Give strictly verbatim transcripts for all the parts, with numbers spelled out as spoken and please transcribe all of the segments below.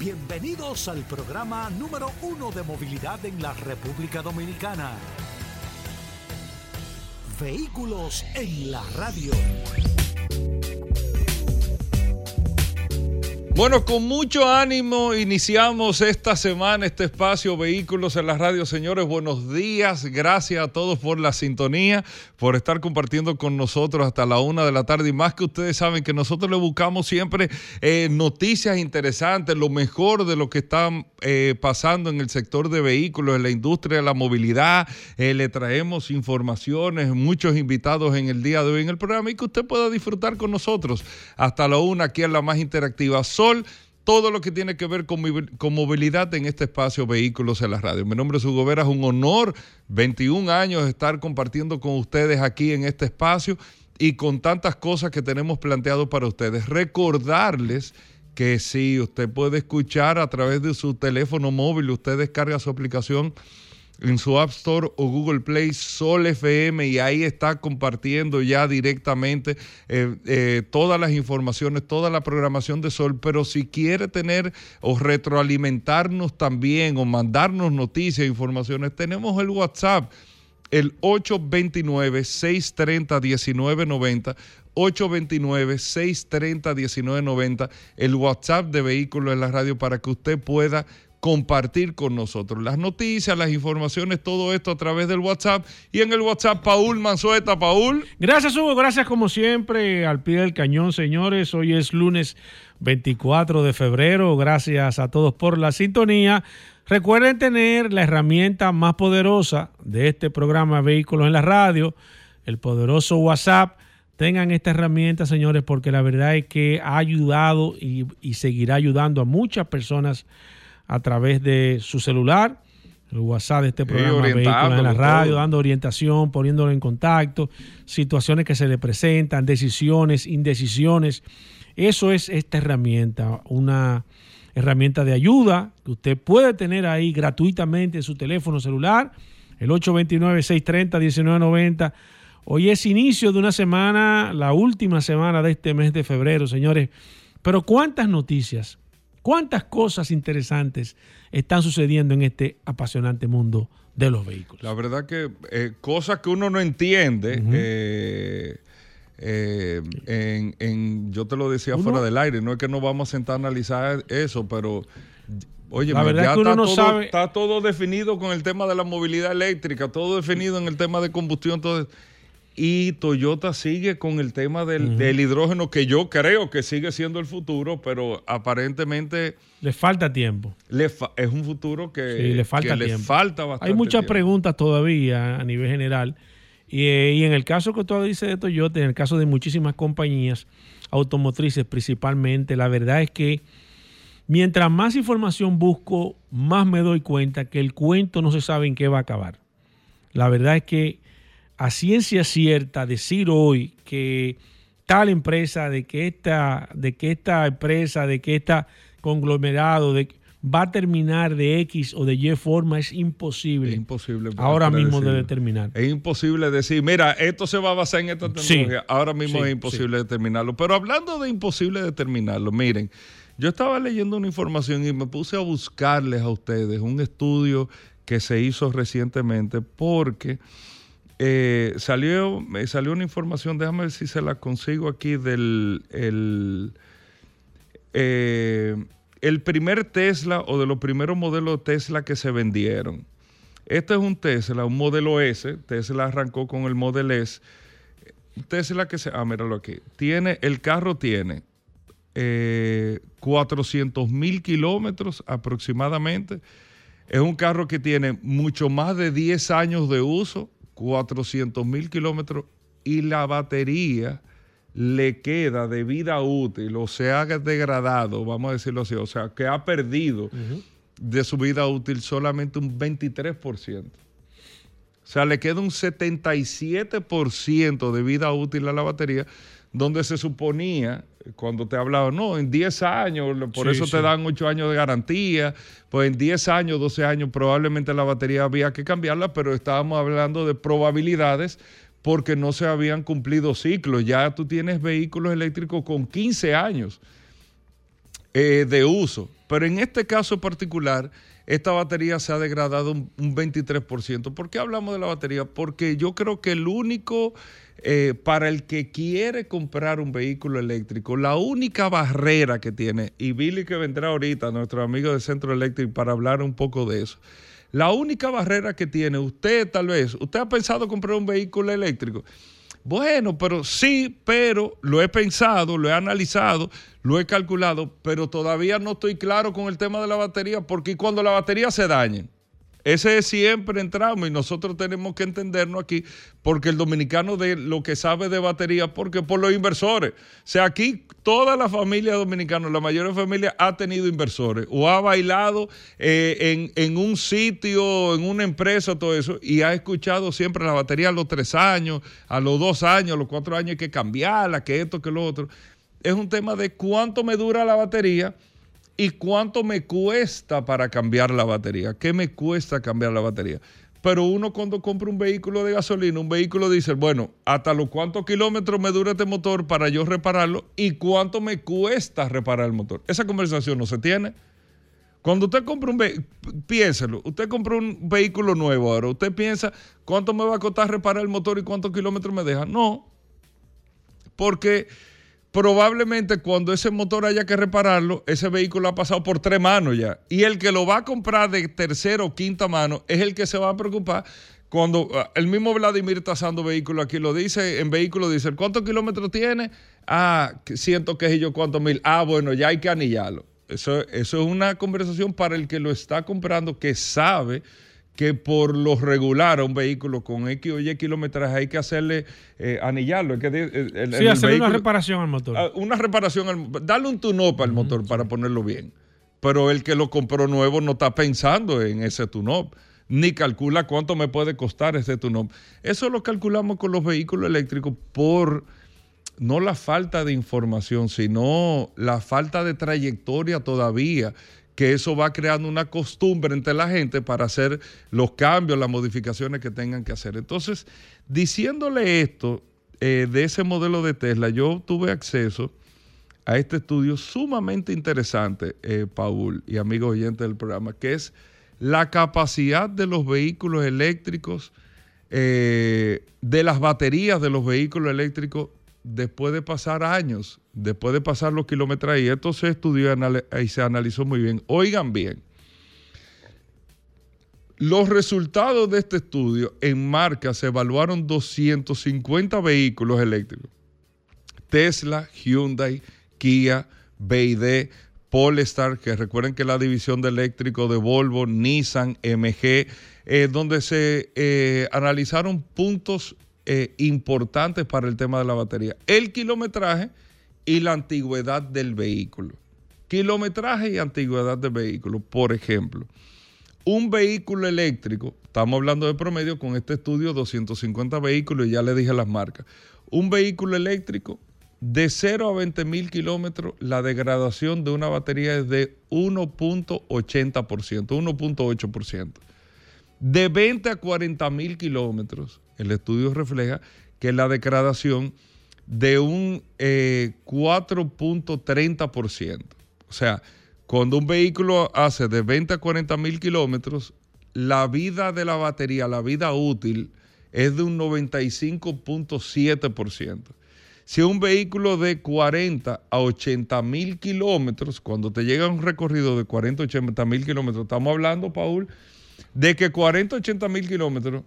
Bienvenidos al programa número uno de movilidad en la República Dominicana. Vehículos en la radio. Bueno, con mucho ánimo iniciamos esta semana este espacio Vehículos en la Radio. Señores, buenos días. Gracias a todos por la sintonía, por estar compartiendo con nosotros hasta la una de la tarde. Y más que ustedes saben que nosotros le buscamos siempre eh, noticias interesantes, lo mejor de lo que está eh, pasando en el sector de vehículos, en la industria de la movilidad. Eh, le traemos informaciones, muchos invitados en el día de hoy en el programa y que usted pueda disfrutar con nosotros hasta la una aquí en la más interactiva Sol, todo lo que tiene que ver con, con movilidad en este espacio Vehículos en la Radio. Mi nombre es Hugo Vera, es un honor, veintiún años, estar compartiendo con ustedes aquí en este espacio y con tantas cosas que tenemos planteado para ustedes. Recordarles que sí, usted puede escuchar a través de su teléfono móvil, usted descarga su aplicación en su App Store o Google Play, Sol F M, y ahí está compartiendo ya directamente eh, eh, todas las informaciones, toda la programación de Sol. Pero si quiere tener o retroalimentarnos también o mandarnos noticias, informaciones, tenemos el WhatsApp, el ocho dos nueve, seis tres cero, uno nueve nueve cero, ocho dos nueve, seis tres cero, uno nueve nueve cero, el WhatsApp de Vehículos en la Radio, para que usted pueda compartir con nosotros las noticias, las informaciones, todo esto a través del WhatsApp. Y en el WhatsApp, Paul Manzueta. Paul. Gracias, Hugo. Gracias, como siempre, al pie del cañón, señores. Hoy es lunes veinticuatro de febrero. Gracias a todos por la sintonía. Recuerden tener la herramienta más poderosa de este programa Vehículos en la Radio, el poderoso WhatsApp. Tengan esta herramienta, señores, porque la verdad es que ha ayudado y, y seguirá ayudando a muchas personas a través de su celular, el WhatsApp de este programa sí, Vehículos en la Radio, todo, dando orientación, poniéndolo en contacto, situaciones que se le presentan, decisiones, indecisiones. Eso es esta herramienta, una herramienta de ayuda que usted puede tener ahí gratuitamente en su teléfono celular, el ocho dos nueve, seis tres cero, uno nueve nueve cero. Hoy es inicio de una semana, la última semana de este mes de febrero, señores. Pero ¿cuántas noticias? ¿Cuántas cosas interesantes están sucediendo en este apasionante mundo de los vehículos? La verdad que eh, cosas que uno no entiende, uh-huh. eh, eh, en, en, yo te lo decía ¿Uno? fuera del aire, no es que no vamos a sentar a analizar eso, pero oye, la verdad ya es que uno está, no todo, sabe... está todo definido con el tema de la movilidad eléctrica, todo definido en el tema de combustión, todo. Y Toyota sigue con el tema del, uh-huh. del hidrógeno, que yo creo que sigue siendo el futuro, pero aparentemente... Le falta tiempo. Le fa- es un futuro que, sí, le falta, que le falta bastante Hay muchas tiempo. preguntas todavía a nivel general. Y, eh, y en el caso que tú dices de Toyota, en el caso de muchísimas compañías automotrices principalmente, la verdad es que mientras más información busco, más me doy cuenta que el cuento no se sabe en qué va a acabar. La verdad es que a ciencia cierta decir hoy que tal empresa, de que esta, de que esta empresa, de que este conglomerado de, va a terminar de X o de Y forma es imposible. Es imposible. Ahora mismo decirlo. de determinar. Es imposible decir, mira, esto se va a basar en esta tecnología. Sí, ahora mismo sí, es imposible sí. determinarlo. Pero hablando de imposible determinarlo, miren, yo estaba leyendo una información y me puse a buscarles a ustedes un estudio que se hizo recientemente porque... Eh, salió, eh, salió una información, déjame ver si se la consigo aquí, del el, eh, el primer Tesla o de los primeros modelos Tesla que se vendieron. Este es un Tesla, un modelo S. Tesla arrancó con el Model S. Tesla que se... Ah, míralo aquí. Tiene, el carro tiene eh, cuatrocientos mil kilómetros aproximadamente. Es un carro que tiene mucho más de diez años de uso, cuatrocientos mil kilómetros, y la batería le queda de vida útil, o se ha degradado, vamos a decirlo así, o sea, que ha perdido uh-huh. de su vida útil solamente un veintitrés por ciento. O sea, le queda un setenta y siete por ciento de vida útil a la batería, donde se suponía, cuando te hablaba, no, en diez años, por sí, eso sí. te dan ocho años de garantía, pues en diez años, doce años, probablemente la batería había que cambiarla, pero estábamos hablando de probabilidades porque no se habían cumplido ciclos. Ya tú tienes vehículos eléctricos con quince años. eh, de uso. Pero en este caso particular, esta batería se ha degradado un, un veintitrés por ciento. ¿Por qué hablamos de la batería? Porque yo creo que el único, eh, para el que quiere comprar un vehículo eléctrico, la única barrera que tiene, y Billy que vendrá ahorita, nuestro amigo de Centro Eléctrico, para hablar un poco de eso, la única barrera que tiene usted tal vez, ¿usted ha pensado comprar un vehículo eléctrico? Bueno, pero sí, pero lo he pensado, lo he analizado, lo he calculado, pero todavía no estoy claro con el tema de la batería, porque cuando la batería se dañe, ese es siempre entramos y nosotros tenemos que entendernos aquí, porque el dominicano de lo que sabe de batería, porque por los inversores, o sea, aquí toda la familia dominicana, la mayoría de familias ha tenido inversores o ha bailado eh, en, en un sitio, en una empresa, todo eso, y ha escuchado siempre la batería a los tres años, a los dos años, a los cuatro años hay que cambiarla, que esto, que lo otro. Es un tema de cuánto me dura la batería y cuánto me cuesta para cambiar la batería. ¿Qué me cuesta cambiar la batería? Pero uno cuando compra un vehículo de gasolina, un vehículo diésel, bueno, hasta los cuántos kilómetros me dura este motor para yo repararlo y cuánto me cuesta reparar el motor. Esa conversación no se tiene. Cuando usted compra un vehículo, piénselo, usted compra un vehículo nuevo ahora, usted piensa cuánto me va a costar reparar el motor y cuántos kilómetros me deja. No, porque probablemente cuando ese motor haya que repararlo, ese vehículo ha pasado por tres manos ya. Y el que lo va a comprar de tercera o quinta mano es el que se va a preocupar cuando uh, el mismo Vladimir tasando vehículo aquí lo dice, en vehículo dice, ¿cuántos kilómetros tiene? Ah, siento que es yo cuántos mil. Ah, bueno, ya hay que anillarlo. Eso, eso es una conversación para el que lo está comprando, que sabe que por lo regular a un vehículo con X o Y kilometraje hay que hacerle, eh, anillarlo. Hay que, el, el, sí, el hacerle vehículo, una reparación al motor. Uh, una reparación, al, darle un tune-up al uh-huh, motor para sí. ponerlo bien. Pero el que lo compró nuevo no está pensando en ese tune-up, ni calcula cuánto me puede costar ese tune-up. Eso lo calculamos con los vehículos eléctricos por no la falta de información, sino la falta de trayectoria todavía, que eso va creando una costumbre entre la gente para hacer los cambios, las modificaciones que tengan que hacer. Entonces, diciéndole esto eh, de ese modelo de Tesla, yo tuve acceso a este estudio sumamente interesante, eh, Paul y amigos oyentes del programa, que es la capacidad de los vehículos eléctricos, eh, de las baterías de los vehículos eléctricos después de pasar años, después de pasar los kilómetros, y esto se estudió y se analizó muy bien. Oigan bien, los resultados de este estudio en marca se evaluaron doscientos cincuenta vehículos eléctricos. Tesla, Hyundai, Kia, B Y D, Polestar, que recuerden que es la división de eléctrico de Volvo, Nissan, M G, eh, donde se eh, analizaron puntos Eh, importantes para el tema de la batería. El kilometraje y la antigüedad del vehículo. Kilometraje y antigüedad del vehículo. Por ejemplo, un vehículo eléctrico, estamos hablando de promedio con este estudio, doscientos cincuenta vehículos, y ya le dije las marcas. Un vehículo eléctrico de cero a veinte mil kilómetros, la degradación de una batería es de uno punto ochenta por ciento, uno punto ocho por ciento. De veinte a cuarenta mil kilómetros, el estudio refleja que la degradación de un eh, cuatro punto treinta por ciento. O sea, cuando un vehículo hace de veinte a cuarenta mil kilómetros, la vida de la batería, la vida útil, es de un noventa y cinco punto siete por ciento. Si un vehículo de cuarenta a ochenta mil kilómetros, cuando te llega un recorrido de cuarenta a ochenta mil kilómetros, estamos hablando, Paul, de que cuarenta a ochenta mil kilómetros,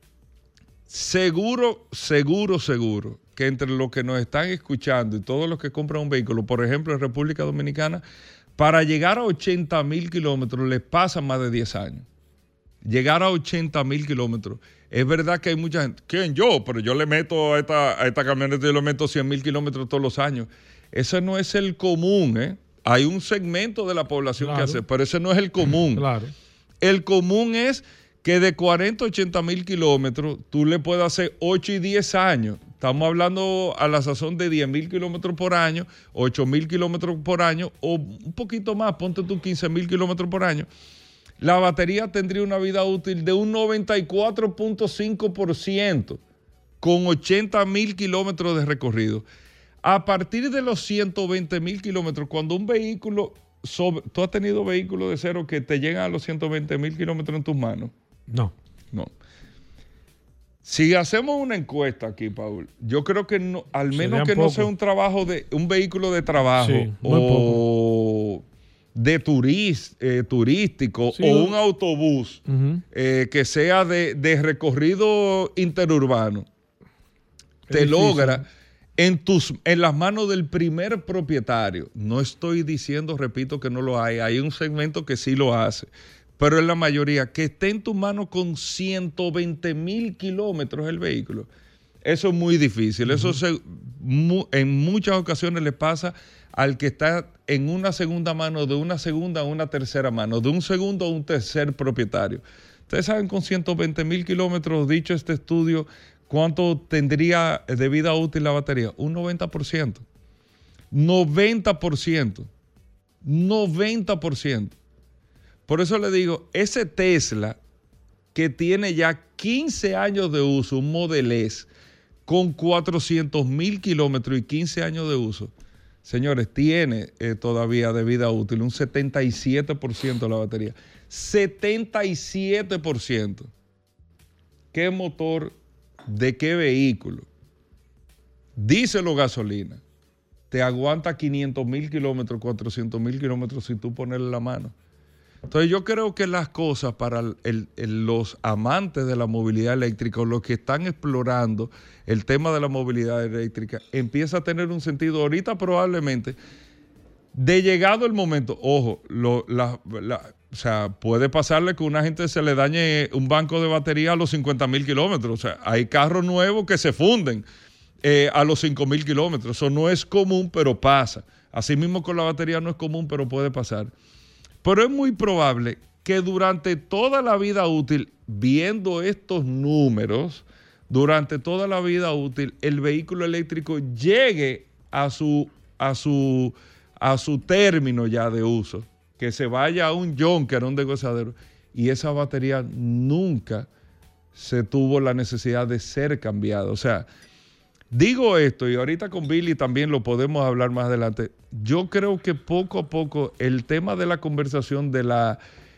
seguro, seguro, seguro, que entre los que nos están escuchando y todos los que compran un vehículo, por ejemplo, en República Dominicana, para llegar a ochenta mil kilómetros les pasan más de diez años. Llegar a ochenta mil kilómetros. Es verdad que hay mucha gente, ¿quién? Yo, pero yo le meto a esta, a esta camioneta, yo le meto cien mil kilómetros todos los años. Ese no es el común, ¿eh? Hay un segmento de la población claro. que hace, pero ese no es el común. Claro. El común es que de cuarenta a ochenta mil kilómetros tú le puedes hacer ocho y diez años. Estamos hablando a la sazón de diez mil kilómetros por año, ocho mil kilómetros por año o un poquito más, ponte tú quince mil kilómetros por año. La batería tendría una vida útil de un noventa y cuatro punto cinco por ciento con ochenta mil kilómetros de recorrido. A partir de los ciento veinte mil kilómetros, cuando un vehículo, sobre, ¿tú has tenido vehículos de cero que te llegan a los ciento veinte mil kilómetros en tus manos? No. No. Si hacemos una encuesta aquí, Paul, yo creo que no, al menos Serían que poco. no sea un trabajo de un vehículo de trabajo Sí, muy o de turis, eh, turístico Sí, o un- un autobús Ujú. eh, que sea de, de recorrido interurbano, Es te difícil. logra en, tus, en las manos del primer propietario. No estoy diciendo, repito, que no lo hay. Hay un segmento que sí lo hace. Pero en la mayoría, que esté en tu mano con ciento veinte mil kilómetros el vehículo. Eso es muy difícil. Uh-huh. Eso se, mu, en muchas ocasiones le pasa al que está en una segunda mano, de una segunda a una tercera mano, de un segundo a un tercer propietario. Ustedes saben, con ciento veinte mil kilómetros, dicho este estudio, ¿cuánto tendría de vida útil la batería? Un noventa por ciento. noventa por ciento. noventa por ciento. Por eso le digo, ese Tesla que tiene ya quince años de uso, un Model S, con cuatrocientos mil kilómetros y quince años de uso, señores, tiene eh, todavía de vida útil un setenta y siete por ciento de la batería. setenta y siete por ciento. ¿Qué motor de qué vehículo? Diésel o gasolina. Te aguanta quinientos mil kilómetros, cuatrocientos mil kilómetros si tú ponerle la mano. Entonces yo creo que las cosas para el, el, el, los amantes de la movilidad eléctrica o los que están explorando el tema de la movilidad eléctrica empieza a tener un sentido ahorita probablemente de llegado el momento. Ojo, lo, la, la, o sea, puede pasarle que a una gente se le dañe un banco de batería a los cincuenta mil kilómetros. O sea, hay carros nuevos que se funden eh, a los cinco mil kilómetros. Eso no es común, pero pasa. Asimismo con la batería no es común, pero puede pasar. Pero es muy probable que durante toda la vida útil, viendo estos números, durante toda la vida útil, el vehículo eléctrico llegue a su, a su, a su término ya de uso, que se vaya a un junker, a un desguazadero, y esa batería nunca se tuvo la necesidad de ser cambiada. O sea, digo esto, y ahorita con Billy también lo podemos hablar más adelante. Yo creo que poco a poco el tema de la conversación de la...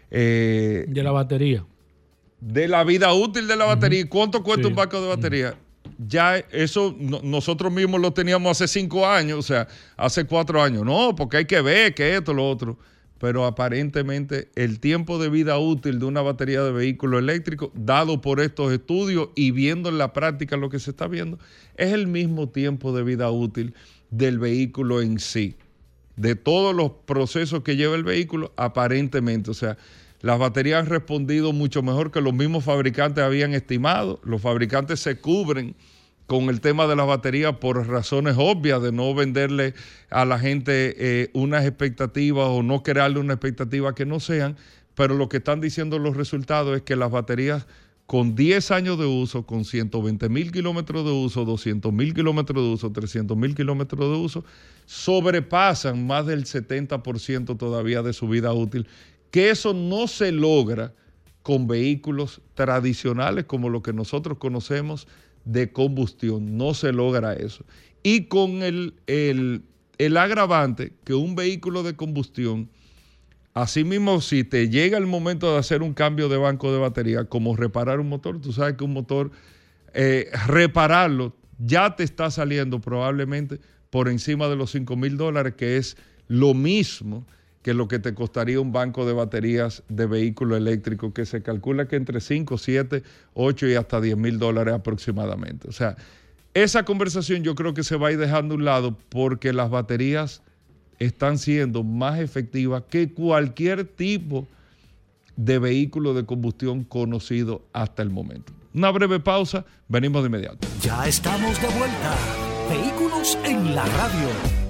Eh, de la batería. De la vida útil de la batería. Uh-huh. ¿Cuánto cuesta sí. un banco de batería? Uh-huh. Ya eso no, nosotros mismos lo teníamos hace cinco años, o sea, hace cuatro años. No, porque hay que ver que esto, lo otro. Pero aparentemente el tiempo de vida útil de una batería de vehículo eléctrico, dado por estos estudios y viendo en la práctica lo que se está viendo, es el mismo tiempo de vida útil del vehículo en sí, de todos los procesos que lleva el vehículo, aparentemente. O sea, las baterías han respondido mucho mejor que los mismos fabricantes habían estimado. Los fabricantes se cubren con el tema de las baterías por razones obvias de no venderle a la gente eh, unas expectativas o no crearle una expectativa que no sean, pero lo que están diciendo los resultados es que las baterías con diez años de uso, con ciento veinte mil kilómetros de uso, doscientos mil kilómetros de uso, trescientos mil kilómetros de uso, sobrepasan más del setenta por ciento todavía de su vida útil, que eso no se logra con vehículos tradicionales como lo que nosotros conocemos de combustión. No se logra eso. Y con el, el, el agravante que un vehículo de combustión, asimismo, si te llega el momento de hacer un cambio de banco de batería, como reparar un motor, tú sabes que un motor, eh, repararlo, ya te está saliendo probablemente por encima de los cinco mil dólares, que es lo mismo que lo que te costaría un banco de baterías de vehículo eléctrico, que se calcula que entre cinco, siete, ocho y hasta diez mil dólares aproximadamente. O sea, esa conversación yo creo que se va a ir dejando a un lado porque las baterías están siendo más efectivas que cualquier tipo de vehículo de combustión conocido hasta el momento. Una breve pausa, venimos de inmediato. Ya estamos de vuelta. Vehículos en la radio.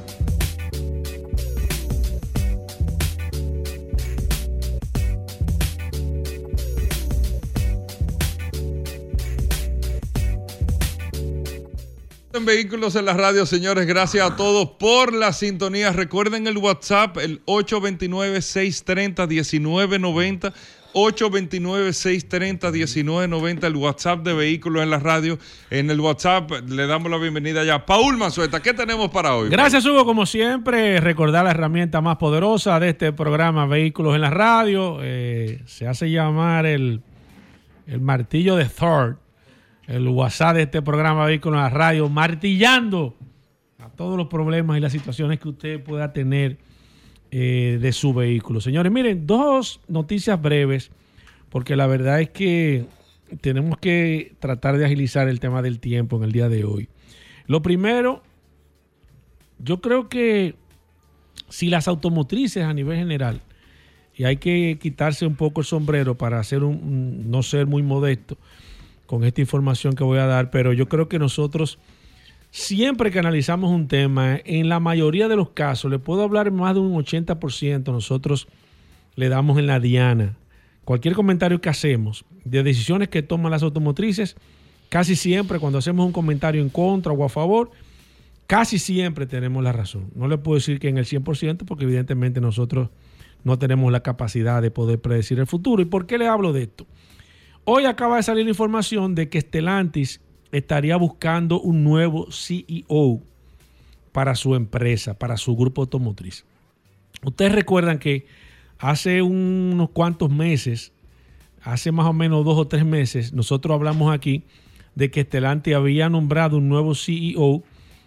En Vehículos en la Radio, señores, gracias a todos por la sintonía. Recuerden el WhatsApp, el ocho dos nueve, seis tres cero, uno nueve nueve cero, ocho dos nueve, seis tres cero, uno nueve nueve cero, el WhatsApp de Vehículos en la Radio. En el WhatsApp le damos la bienvenida ya. Paul Manzueta, ¿qué tenemos para hoy? Gracias, Hugo. Como siempre, recordar la herramienta más poderosa de este programa Vehículos en la Radio. Eh, se hace llamar el, el martillo de Thor, el WhatsApp de este programa Vehículos en la Radio, martillando a todos los problemas y las situaciones que usted pueda tener eh, de su vehículo. Señores, miren, dos noticias breves, porque la verdad es que tenemos que tratar de agilizar el tema del tiempo en el día de hoy. Lo primero, yo creo que si las automotrices a nivel general, y hay que quitarse un poco el sombrero para hacer un, un, no ser muy modesto con esta información que voy a dar, pero yo creo que nosotros siempre que analizamos un tema, en la mayoría de los casos, le puedo hablar más de un ochenta por ciento, nosotros le damos en la diana. Cualquier comentario que hacemos de decisiones que toman las automotrices, casi siempre cuando hacemos un comentario en contra o a favor, casi siempre tenemos la razón. No le puedo decir que en el cien por ciento porque evidentemente nosotros no tenemos la capacidad de poder predecir el futuro. ¿Y por qué le hablo de esto? Hoy acaba de salir la información de que Stellantis estaría buscando un nuevo C E O para su empresa, para su grupo automotriz. Ustedes recuerdan que hace unos cuantos meses, hace más o menos dos o tres meses, nosotros hablamos aquí de que Stellantis había nombrado un nuevo C E O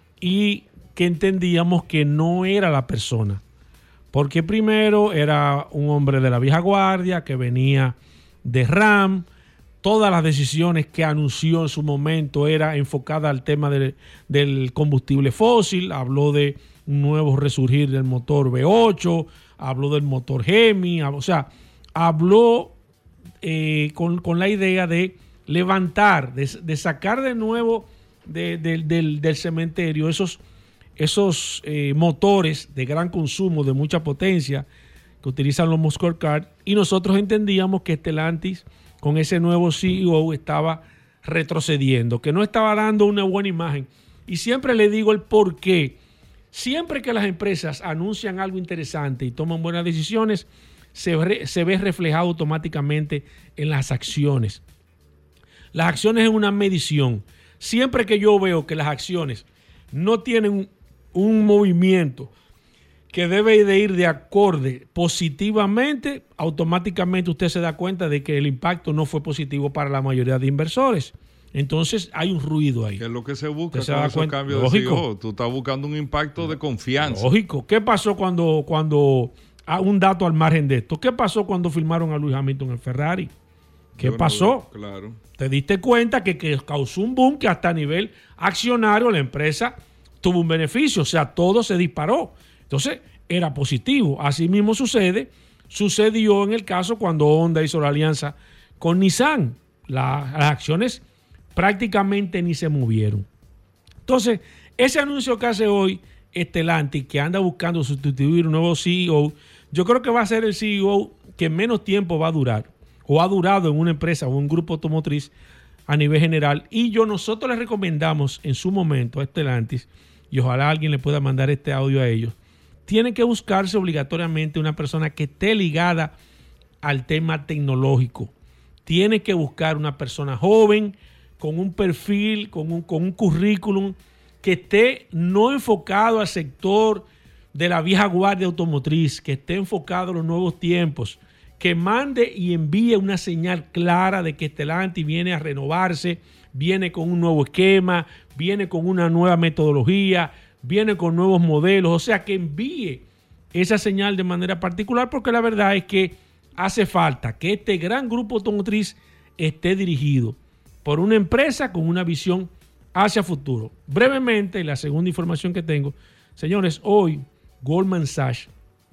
y que entendíamos que no era la persona. Porque primero era un hombre de la vieja guardia que venía de RAM. Todas las decisiones que anunció en su momento era enfocada al tema de, del combustible fósil. Habló de un nuevo resurgir del motor V ocho, habló del motor Hemi, o sea, habló eh, con, con la idea de levantar, de, de sacar de nuevo de, de, del, del cementerio esos, esos eh, motores de gran consumo, de mucha potencia, que utilizan los muscle cars, y nosotros entendíamos que Stellantis con ese nuevo C E O estaba retrocediendo, que no estaba dando una buena imagen. Y siempre le digo el por qué. Siempre que las empresas anuncian algo interesante y toman buenas decisiones, se, re, se ve reflejado automáticamente en las acciones. Las acciones es una medición. Siempre que yo veo que las acciones no tienen un, un movimiento que debe de ir de acorde positivamente, automáticamente usted se da cuenta de que el impacto no fue positivo para la mayoría de inversores. Entonces hay un ruido ahí. ¿Qué es lo que se busca se con esos cuenta? cambios de C E O? Tú estás buscando un impacto de confianza. Lógico. ¿Qué pasó cuando, cuando ah, un dato al margen de esto? ¿Qué pasó cuando firmaron a Lewis Hamilton en Ferrari? ¿Qué Yo pasó? No, claro. Te diste cuenta que, que causó un boom que hasta a nivel accionario la empresa tuvo un beneficio. O sea, todo se disparó. Entonces, era positivo. Así mismo sucede, sucedió en el caso cuando Honda hizo la alianza con Nissan. La, las acciones prácticamente ni se movieron. Entonces, ese anuncio que hace hoy Stellantis, que anda buscando sustituir un nuevo C E O, yo creo que va a ser el C E O que menos tiempo va a durar, o ha durado en una empresa o un grupo automotriz a nivel general. Y yo, nosotros les recomendamos en su momento a Stellantis, y ojalá alguien le pueda mandar este audio a ellos, tiene que buscarse obligatoriamente una persona que esté ligada al tema tecnológico. Tiene que buscar una persona joven, con un perfil, con un, con un currículum, que esté no enfocado al sector de la vieja guardia automotriz, que esté enfocado a los nuevos tiempos, que mande y envíe una señal clara de que Stellantis viene a renovarse, viene con un nuevo esquema, viene con una nueva metodología, viene con nuevos modelos, o sea, que envíe esa señal de manera particular, porque la verdad es que hace falta que este gran grupo automotriz esté dirigido por una empresa con una visión hacia futuro. Brevemente, la segunda información que tengo, señores, hoy Goldman Sachs,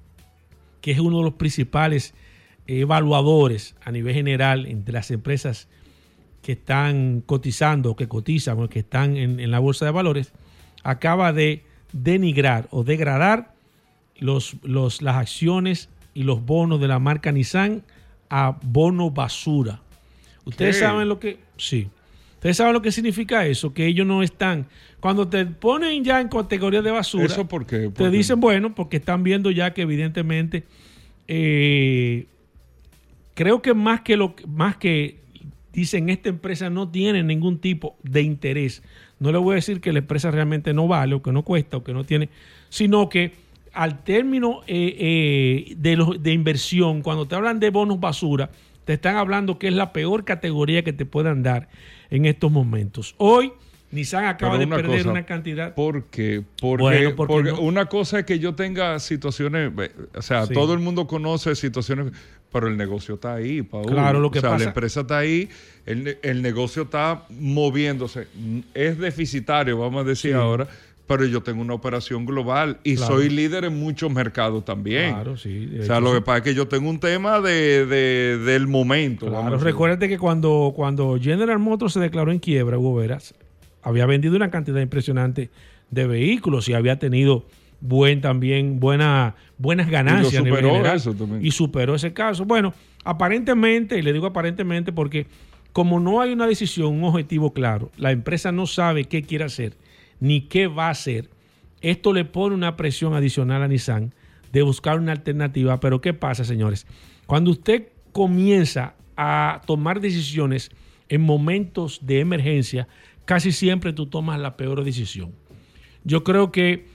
que es uno de los principales evaluadores a nivel general entre las empresas que están cotizando o que cotizan o que están en, en la bolsa de valores, acaba de denigrar o degradar los, los, las acciones y los bonos de la marca Nissan a bono basura. Ustedes ¿Qué? saben lo que... Sí. Ustedes saben lo que significa eso, que ellos no están... Cuando te ponen ya en categoría de basura... ¿Eso por qué? ¿Por te qué? dicen, bueno, porque están viendo ya que evidentemente eh, creo que más que lo más que dicen esta empresa no tiene ningún tipo de interés. No le voy a decir que la empresa realmente no vale o que no cuesta o que no tiene, sino que al término eh, eh, de, los, de inversión, cuando te hablan de bonos basura, te están hablando que es la peor categoría que te puedan dar en estos momentos. Hoy Nissan acaba de perder cosa, una cantidad. ¿Por qué? Porque, bueno, porque, porque no. Una cosa es que yo tenga situaciones, o sea, sí. todo el mundo conoce situaciones, pero el negocio está ahí, Paul. Claro, lo que o sea, pasa. la empresa está ahí, el, el negocio está moviéndose. Es deficitario, vamos a decir sí. ahora, pero yo tengo una operación global y claro. soy líder en muchos mercados también. Claro, sí. O sea, lo que pasa es que yo tengo un tema de, de, del momento. Claro, recuérdate que cuando, cuando General Motors se declaró en quiebra, Hugo Veras, había vendido una cantidad impresionante de vehículos y había tenido buen también buena, buenas ganancias y a nivel general. Eso también. Y superó ese caso. Bueno, aparentemente, y le digo aparentemente porque como no hay una decisión, un objetivo claro, la empresa no sabe qué quiere hacer ni qué va a hacer. Esto le pone una presión adicional a Nissan de buscar una alternativa. Pero ¿qué pasa, señores? Cuando usted comienza a tomar decisiones en momentos de emergencia, casi siempre tú tomas la peor decisión. Yo creo que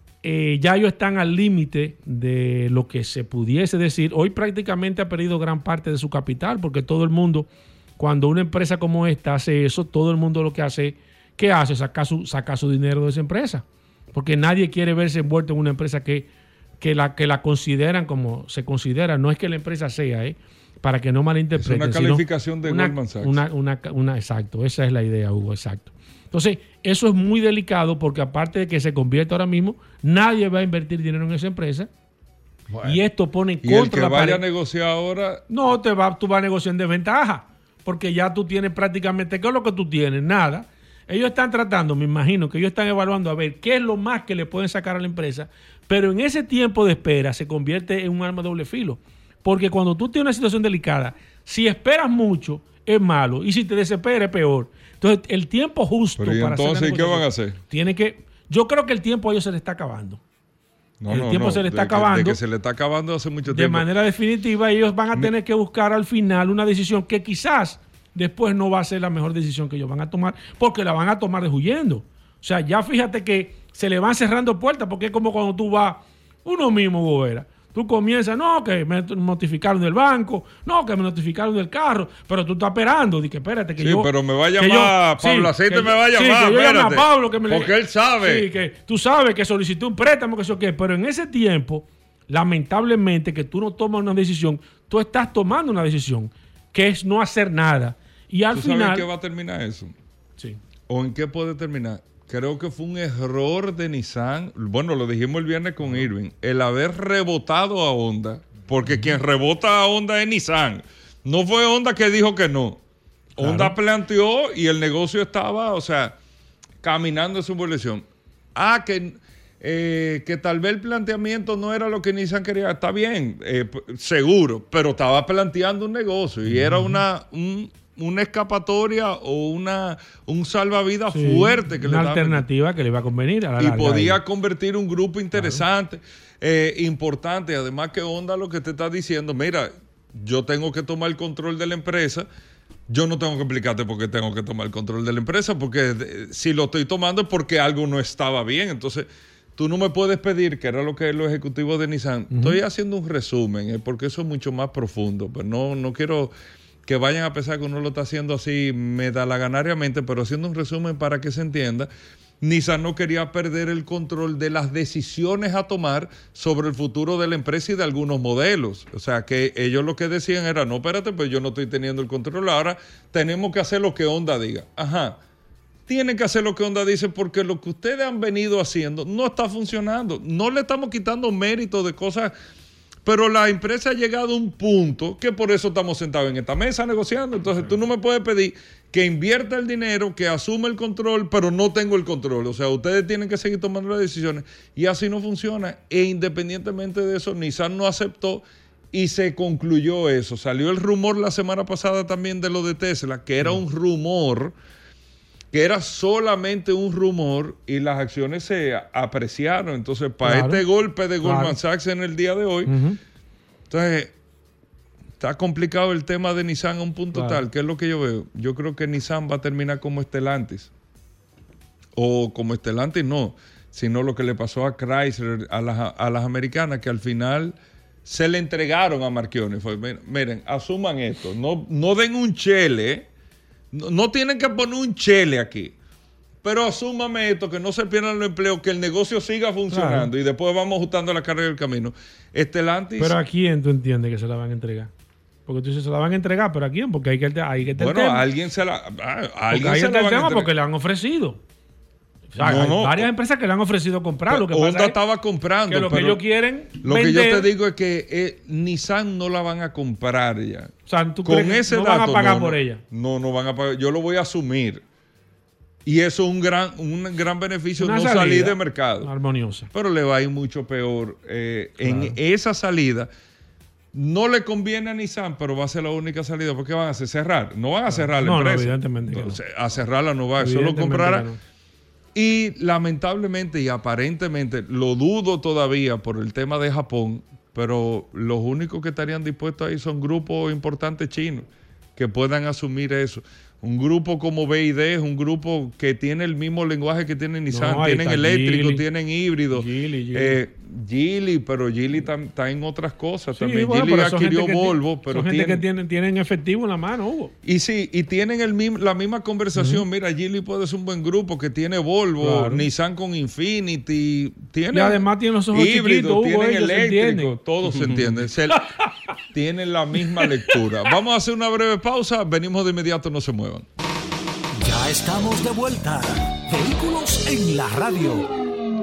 eh, ya ellos están al límite de lo que se pudiese decir. Hoy prácticamente ha perdido gran parte de su capital porque todo el mundo, cuando una empresa como esta hace eso, todo el mundo lo que hace, ¿qué hace? Sacar su, saca su dinero de esa empresa. Porque nadie quiere verse envuelto en una empresa que, que, la, que la consideran como se considera. No es que la empresa sea, ¿eh? Para que no malinterpreten. Es una calificación de una, Goldman Sachs. Una, una, una, exacto, esa es la idea, Hugo, exacto. Entonces, eso es muy delicado porque aparte de que se convierte ahora mismo, nadie va a invertir dinero en esa empresa. Bueno, y esto pone en contra la pared. Y el que vaya a negociar ahora... No, te va, tú vas a negociar en desventaja porque ya tú tienes prácticamente... ¿Qué es lo que tú tienes? Nada. Ellos están tratando, me imagino, que ellos están evaluando a ver qué es lo más que le pueden sacar a la empresa, pero en ese tiempo de espera se convierte en un arma de doble filo. Porque cuando tú tienes una situación delicada, si esperas mucho, es malo. Y si te desesperas, es peor. Entonces, el tiempo justo Pero ¿y para entonces, hacer ¿qué van a hacer? Tiene que... Yo creo que el tiempo a ellos se les está acabando. No, el no, tiempo no. se les está de acabando. Que, de que se le está acabando hace mucho tiempo. De manera definitiva, ellos van a tener que buscar al final una decisión que quizás después no va a ser la mejor decisión que ellos van a tomar, porque la van a tomar huyendo. O sea, ya fíjate que se le van cerrando puertas, porque es como cuando tú vas, uno mismo, Gobera. Tú comienzas, no, que me notificaron del banco, no, que me notificaron del carro, pero tú estás esperando, di que espérate, que sí, yo... Sí, pero me va a llamar, yo, Pablo sí, Aceite que, me va a llamar, sí, que yo espérate, llamo a Pablo, que me porque él sabe. Sí, que tú sabes que solicité un préstamo, que eso qué, pero en ese tiempo, lamentablemente, que tú no tomas una decisión, tú estás tomando una decisión, que es no hacer nada. Y al ¿Tú final... sabes en qué va a terminar eso? Sí. ¿O en qué puede terminar? Creo que fue un error de Nissan, bueno, lo dijimos el viernes con Irving, el haber rebotado a Honda, porque uh-huh. quien rebota a Honda es Nissan. No fue Honda que dijo que no. Claro. Honda planteó y el negocio estaba, o sea, caminando en su evolución. Ah, que, eh, que tal vez el planteamiento no era lo que Nissan quería. Está bien, eh, seguro, pero estaba planteando un negocio y uh-huh. era una... Un, una escapatoria o una un salvavidas sí, fuerte que una le daba, alternativa que le iba a convenir a la y larga podía ahí. Convertir un grupo interesante, claro. eh, importante, además que Honda lo que te está diciendo, mira, yo tengo que tomar el control de la empresa, yo no tengo que explicarte por qué tengo que tomar el control de la empresa, porque eh, si lo estoy tomando es porque algo no estaba bien, entonces tú no me puedes pedir, que era lo que los ejecutivos de Nissan, uh-huh. estoy haciendo un resumen, eh, porque eso es mucho más profundo, pero no, no quiero que vayan a pensar que uno lo está haciendo así medalaganariamente, pero haciendo un resumen para que se entienda. Nissan no quería perder el control de las decisiones a tomar sobre el futuro de la empresa y de algunos modelos. O sea, que ellos lo que decían era, no, espérate, pues yo no estoy teniendo el control, ahora tenemos que hacer lo que Honda diga. Ajá, tienen que hacer lo que Honda dice porque lo que ustedes han venido haciendo no está funcionando. No le estamos quitando mérito de cosas... Pero la empresa ha llegado a un punto que por eso estamos sentados en esta mesa negociando. Entonces tú no me puedes pedir que invierta el dinero, que asuma el control, pero no tengo el control. O sea, ustedes tienen que seguir tomando las decisiones y así no funciona. E independientemente de eso, Nissan no aceptó y se concluyó eso. Salió el rumor la semana pasada también de lo de Tesla, que era un rumor, que era solamente un rumor y las acciones se apreciaron. Entonces, para claro, este golpe de Goldman claro. Sachs en el día de hoy, uh-huh. entonces, está complicado el tema de Nissan a un punto Claro. tal, que es lo que yo veo. Yo creo que Nissan va a terminar como Stellantis. O como Stellantis no, sino lo que le pasó a Chrysler, a las, a las americanas, que al final se le entregaron a Marchionne. Fue, miren, asuman esto, no, no den un chele, no, no tienen que poner un chele aquí, pero asúmame esto, que no se pierdan los empleos, que el negocio siga funcionando, claro, y después vamos ajustando la carga del camino. Stellantis... Pero ¿a quién tú entiendes que se la van a entregar? Porque tú dices, se la van a entregar, pero ¿a quién? Porque hay que, hay que tener Bueno, a alguien se la... A alguien hay se que la van a tema entregar. porque le han ofrecido. O sea, no, hay no, varias empresas que le han ofrecido comprar. Lo que Honda pasa es estaba comprando. que lo que pero ellos quieren Lo vender, que yo te digo es que eh, Nissan no la van a comprar ya. O sea, ¿tú Con crees que ese no dato, van a pagar no, por no, ella? No, no van a pagar. Yo lo voy a asumir. Y eso es un gran, un gran beneficio, Una no salida salir de mercado. armoniosa. Pero le va a ir mucho peor. Eh, Claro. En esa salida no le conviene a Nissan, pero va a ser la única salida. ¿Por qué van a hacer? Cerrar. No van a cerrar la No, no, empresa. evidentemente que no. Entonces, a cerrarla no va. Solo Evidentemente comprará. que no. Y lamentablemente y aparentemente, lo dudo todavía por el tema de Japón, pero los únicos que estarían dispuestos ahí son grupos importantes chinos que puedan asumir eso. Un grupo como B Y D es un grupo que tiene el mismo lenguaje que tiene Nissan. No, ahí tienen está eléctricos, Geely. tienen híbridos. Geely, Geely. Eh, Geely, pero Geely tam- está en otras cosas Sí, también. bueno, Geely pero son adquirió gente que Volvo, ti- pero son gente tiene... que tienen, tienen efectivo en la mano, Hugo. Y sí, y tienen el mismo, la misma conversación. Mira, Geely puede ser un buen grupo que tiene Volvo, Claro. Nissan con Infinity, tiene Y además tienen los ojos chiquitos, híbrido, Hugo, tienen ellos se eléctrico, entienden. todos se entienden. Se- tienen la misma lectura. Vamos a hacer una breve pausa, venimos de inmediato, no se muevan. Ya estamos de vuelta. Vehículos en la radio.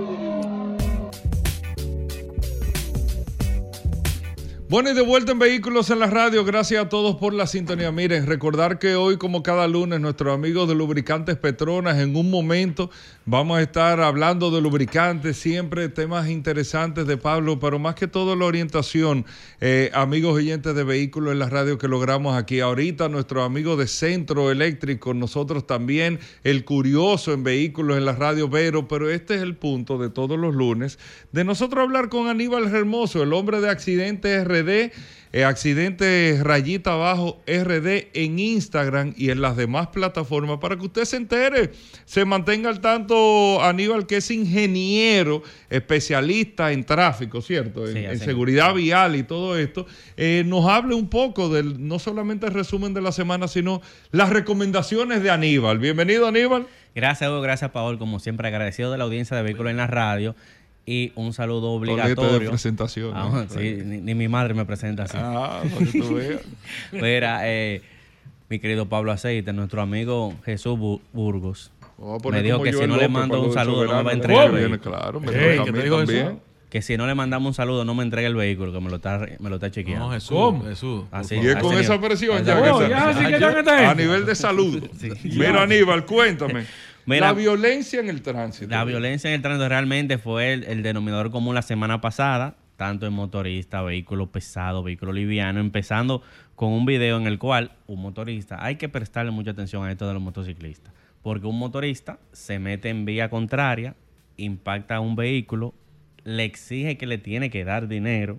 Bueno, y de vuelta en Vehículos en la Radio. Gracias a todos por la sintonía. Miren, recordar que hoy, como cada lunes, nuestros amigos de Lubricantes Petronas, en un momento vamos a estar hablando de lubricantes, siempre temas interesantes de Pablo, pero más que todo la orientación, eh, amigos oyentes de Vehículos en la Radio que logramos aquí. Ahorita nuestros amigos de Centro Eléctrico, nosotros también, el curioso en Vehículos en la Radio Vero, pero este es el punto de todos los lunes, de nosotros hablar con Aníbal Hermoso, el hombre de Accidentes R D, eh, Accidentes rayita abajo R D en Instagram y en las demás plataformas, para que usted se entere, se mantenga al tanto. Aníbal, que es ingeniero, especialista en tráfico, ¿cierto? Sí, En, en así seguridad vial y todo esto, eh, nos hable un poco del, no solamente el resumen de la semana, sino las recomendaciones de Aníbal. Bienvenido, Aníbal. Gracias, Hugo. Gracias, Paul. Como siempre, agradecido de la audiencia de Vehículos en la Radio. Y un saludo obligatorio. de presentación. Ah, ¿no? sí, ni, ni mi madre me presenta así. Ah, para que tú veas. Mira, eh, mi querido Pablo Aceite, nuestro amigo Jesús Bu- Burgos, Vamos a poner me dijo como que si Joel no le López mando para un lo del saludo, no me va a soberano. entregar el Viene, vehículo. claro, me Ey, toca a ¿qué mí te dijo también. eso? Que si no le mandamos un saludo, no me entregue el vehículo, que me lo está, me lo está chequeando. No, Jesús. ¿Cómo? Jesús. Así, Y es a con ese esa nivel. presión A ya ese que Oh, nivel. ya, está. así que ya que está A ahí. nivel de salud. Sí. Mira, Aníbal, cuéntame. Mira, la violencia en el tránsito. La violencia en el tránsito realmente fue el, el denominador común la semana pasada, tanto en motorista, vehículo pesado, vehículo liviano, empezando con un video en el cual un motorista, hay que prestarle mucha atención a esto de los motociclistas, porque un motorista se mete en vía contraria, impacta a un vehículo, le exige que le tiene que dar dinero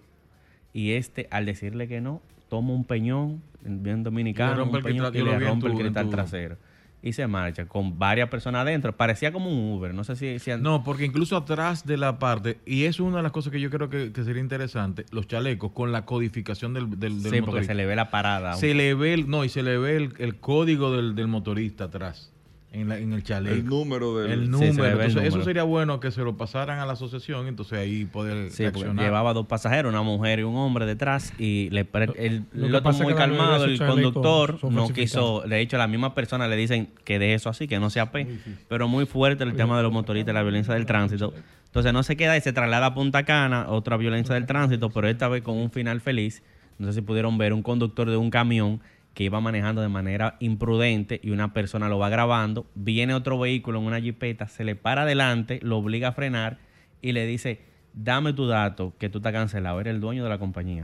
y este, al decirle que no, toma un peñón, bien dominicano, Le rompe un el peñón, cristal, y yo lo le vi en rompe el tu- en cristal tu- trasero. Y se marcha con varias personas adentro. Parecía como un Uber. No sé si... si han- No, porque incluso atrás de la parte, y eso es una de las cosas que yo creo que, que sería interesante, los chalecos con la codificación del, del, del Sí, porque motorista. se le ve la parada. Se le ve el, no, y se le ve el, el código del, del motorista atrás, en, la, en el chaleco. El número del... El Sí, número. se le ve el Entonces, número. eso sería bueno que se lo pasaran a la asociación, entonces ahí poder Sí, porque reaccionar. llevaba dos pasajeros, una mujer y un hombre detrás, y le, pre- el, Lo el que otro pasa es muy que la mayoría calmado, de el esos chalecos conductor son no falsificados. quiso, de hecho, la misma persona le dicen que deje eso así, que no se ape, pero muy fuerte el tema de los motoristas y la violencia del tránsito. Entonces no se queda y se traslada a Punta Cana, otra violencia del tránsito, pero esta vez con un final feliz. No sé si pudieron ver un conductor de un camión que iba manejando de manera imprudente y una persona lo va grabando, viene otro vehículo en una jipeta, se le para adelante, lo obliga a frenar y le dice, dame tu dato, que tú estás cancelado, eres el dueño de la compañía.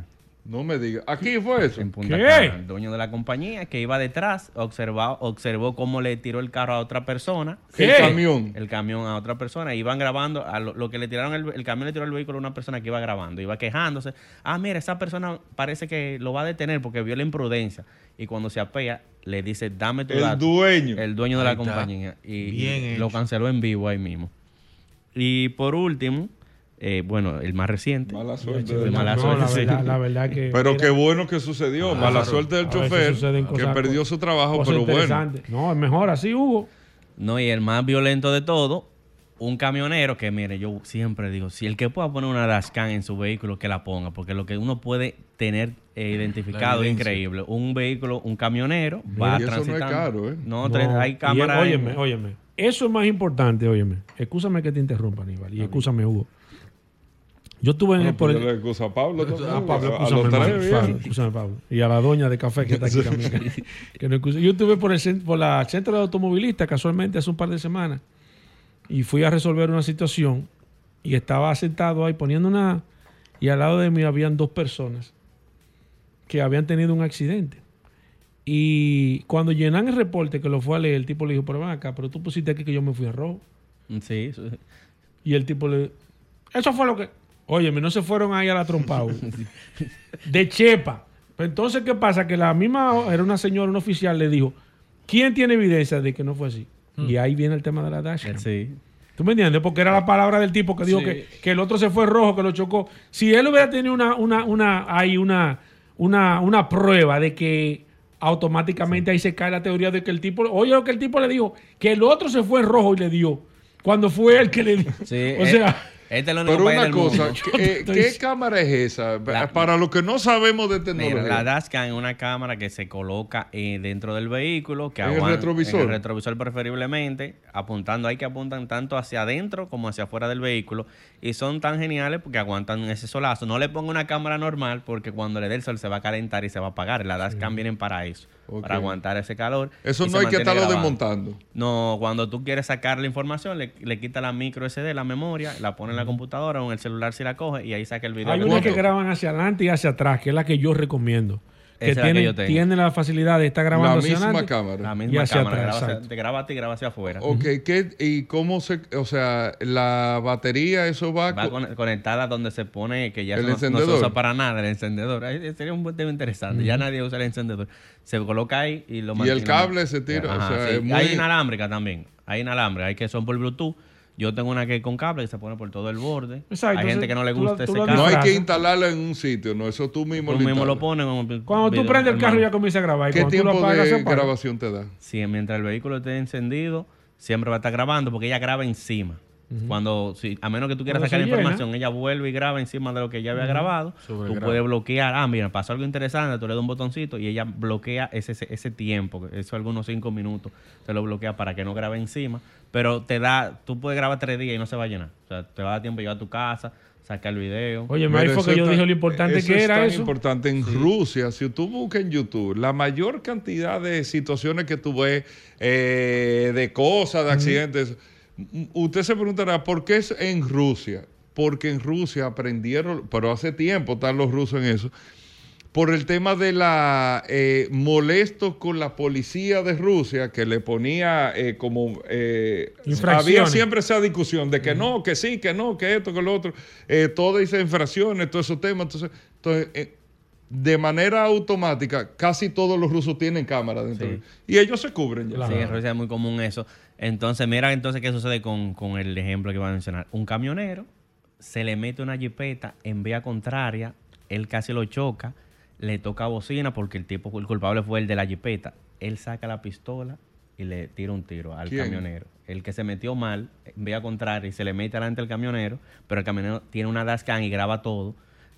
No me digas. ¿Aquí fue eso? En Punta ¿Qué? Cana. El dueño de la compañía que iba detrás observó, observó cómo le tiró el carro a otra persona. El ¿Qué? camión. El camión a otra persona. Iban grabando, a lo, lo que le tiraron, el, el camión le tiró el vehículo a una persona que iba grabando. Iba quejándose. Ah, mira, esa persona parece que lo va a detener porque vio la imprudencia. Y cuando se apea, le dice, dame tu El dato. dueño. El dueño de Ahí la está. compañía. Y, Bien y lo hecho. canceló en vivo ahí mismo. Y por último, eh, bueno, el más reciente. Mala suerte. de del mala chofer. No, la suerte, verdad, sí. la verdad que... Pero mira, qué bueno que sucedió. Mala suerte del a veces chofer suceden que cosas- perdió su trabajo, cosas pero bueno. interesantes. No, es mejor así, Hugo. No, y el más violento de todo, un camionero que, mire, yo siempre digo, si el que pueda poner una dashcam en su vehículo, que la ponga, porque lo que uno puede tener eh, identificado es evidencia. increíble. Un vehículo, un camionero, va y eso no es transitando. caro, ¿eh? No, No, tre- hay y cámaras. es- ahí. Óyeme, óyeme. Eso es más importante, óyeme. Excúsame que te interrumpa, Aníbal. Y excúsame, Hugo. Yo estuve en el... Bueno, por pues el- yo le excuso a Pablo también. Ah, Pablo, a, a excúsame, los hermano, tres, Pablo, bien. excúsame, Pablo. Y a la doña de café que está aquí también. que- que no excusa. Yo estuve por el cen- por la centro de automovilistas casualmente hace un par de semanas y fui a resolver una situación y estaba sentado ahí poniendo una... Y al lado de mí habían dos personas que habían tenido un accidente. Y cuando llenan el reporte que lo fue a leer, el tipo le dijo, pero ven acá, pero tú pusiste aquí que yo me fui en rojo. Sí, eso- Y el tipo le... Eso fue lo que... Óyeme, no se fueron ahí a la trompa. Hugo. De chepa. Pero entonces, ¿qué pasa? Que la misma... Era una señora, un oficial, le dijo, ¿quién tiene evidencia de que no fue así? Y ahí viene el tema de la dashcam. sí. ¿Tú me entiendes? Porque era la palabra del tipo que dijo Sí. que, que el otro se fue rojo, que lo chocó. Si él hubiera tenido una... una, una hay una, una, una prueba de que automáticamente ahí se cae la teoría de que el tipo... Oye, lo que el tipo le dijo, que el otro se fue rojo y le dio. Cuando fue él que le dio. Sí, o eh, sea... este es el único Pero país una del cosa, mundo. ¿qué, eh, estoy- ¿qué cámara es esa? La- Para los que no sabemos de Mira, tecnología. la dashcam es una cámara que se coloca eh, dentro del vehículo, que ¿En el aguanta- retrovisor? en el retrovisor preferiblemente, apuntando, hay que apuntan tanto hacia adentro como hacia afuera del vehículo, y son tan geniales porque aguantan ese solazo. No le ponga una cámara normal porque cuando le dé el sol se va a calentar y se va a apagar. Las dashcam vienen para eso, Ok. para aguantar ese calor. Eso y no se hay que mantiene estarlo grabando. desmontando. No, cuando tú quieres sacar la información, le, le quita la micro S D, la memoria, la pone en la computadora o en el celular si la coge y ahí saca el video. Hay que una tú que quieres. graban hacia adelante y hacia atrás, que es la que yo recomiendo. Que Esa es la que tiene, yo tengo. tiene la facilidad de estar grabando La hacia misma adelante. cámara. La Y misma hacia cámara, atrás, graba hacia- exacto. te graba a ti y graba hacia afuera. Ok, ¿qué, ¿y cómo se, o sea, la batería, eso va, Va co- con- conectada donde se pone que ya ¿El eso no- no, encendedor? se usa para nada el encendedor. Ahí sería un buen tema interesante. Ya nadie usa el encendedor. Se coloca ahí y lo Y mantiene. el cable se tira, Ajá, o sea, sí. es muy- Hay inalámbrica también. Hay inalámbrica. Hay que son por Bluetooth. Yo tengo una que es con cable que se pone por todo el borde. Exacto, Hay gente entonces, que no le tú la- gusta tú ese la cable. no hay que disfraza. instalarla en un sitio, no, eso tú mismo Tú lo mismo lo instalas. pones. como- Cuando tú video prendes el carro normal. ya comienza a grabar. Y ¿Qué cuando tú lo tiempo apagas, se de apaga. grabación te da? Sí, mientras el vehículo esté encendido, siempre va a estar grabando porque ella graba encima. Cuando, si, a menos que tú quieras Cuando sacar la se llena. información, ella vuelve y graba encima de lo que ya había grabado. Sobre Tú graba. puedes bloquear. Ah, mira, pasó algo interesante, tú le das un botoncito y ella bloquea ese, ese, ese tiempo, que eso algunos cinco minutos, te lo bloquea para que no grabe encima. Pero te da, tú puedes grabar tres días y no se va a llenar. O sea, te va a dar tiempo de llegar a tu casa, sacar el video. Oye, ahí Mira, fue eso que yo es dije tan- lo importante eso que es era tan eso. importante en Rusia. Si tú buscas en YouTube, la mayor cantidad de situaciones que tú ves, eh, de cosas, de accidentes, m- usted se preguntará, ¿por qué es en Rusia? Porque en Rusia aprendieron, pero hace tiempo están los rusos en eso, por el tema de la eh, molestos con la policía de Rusia, que le ponía eh, como eh, Infracciones. había siempre esa discusión de que no, que sí, que no, que esto, que lo otro, eh, todas esas infracciones, todos esos temas. Entonces, entonces eh, de manera automática, casi todos los rusos tienen cámara dentro. Sí. Y ellos se cubren ya. Claro. Sí, en Rusia es muy común eso. Entonces, mira entonces qué sucede con, con el ejemplo que iba a mencionar. Un camionero se le mete una jipeta en vía contraria, él casi lo choca, le toca bocina porque el tipo, el culpable fue el de la jipeta. Él saca la pistola y le tira un tiro al ¿Quién? camionero. El que se metió mal en vía contraria y se le mete delante al camionero, pero el camionero tiene una dashcam y graba todo.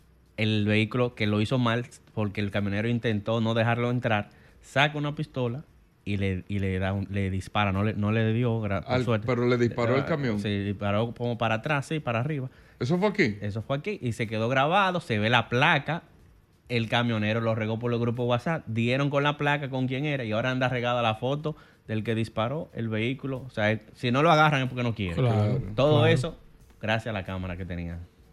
El vehículo que lo hizo mal porque el camionero intentó no dejarlo entrar, saca una pistola y le, y le da un- le dispara, no le, no le dio, gra- por Al- suerte. pero le disparó el Ah, camión. Sí, disparó como para atrás, sí, para arriba. ¿Eso fue aquí? Eso fue aquí y se quedó grabado, se ve la placa. El camionero lo regó por los grupos WhatsApp, dieron con la placa con quién era y ahora anda regada la foto del que disparó el vehículo. O sea, si no lo agarran es porque no quieren. Claro, Todo claro. eso gracias a la cámara que tenían.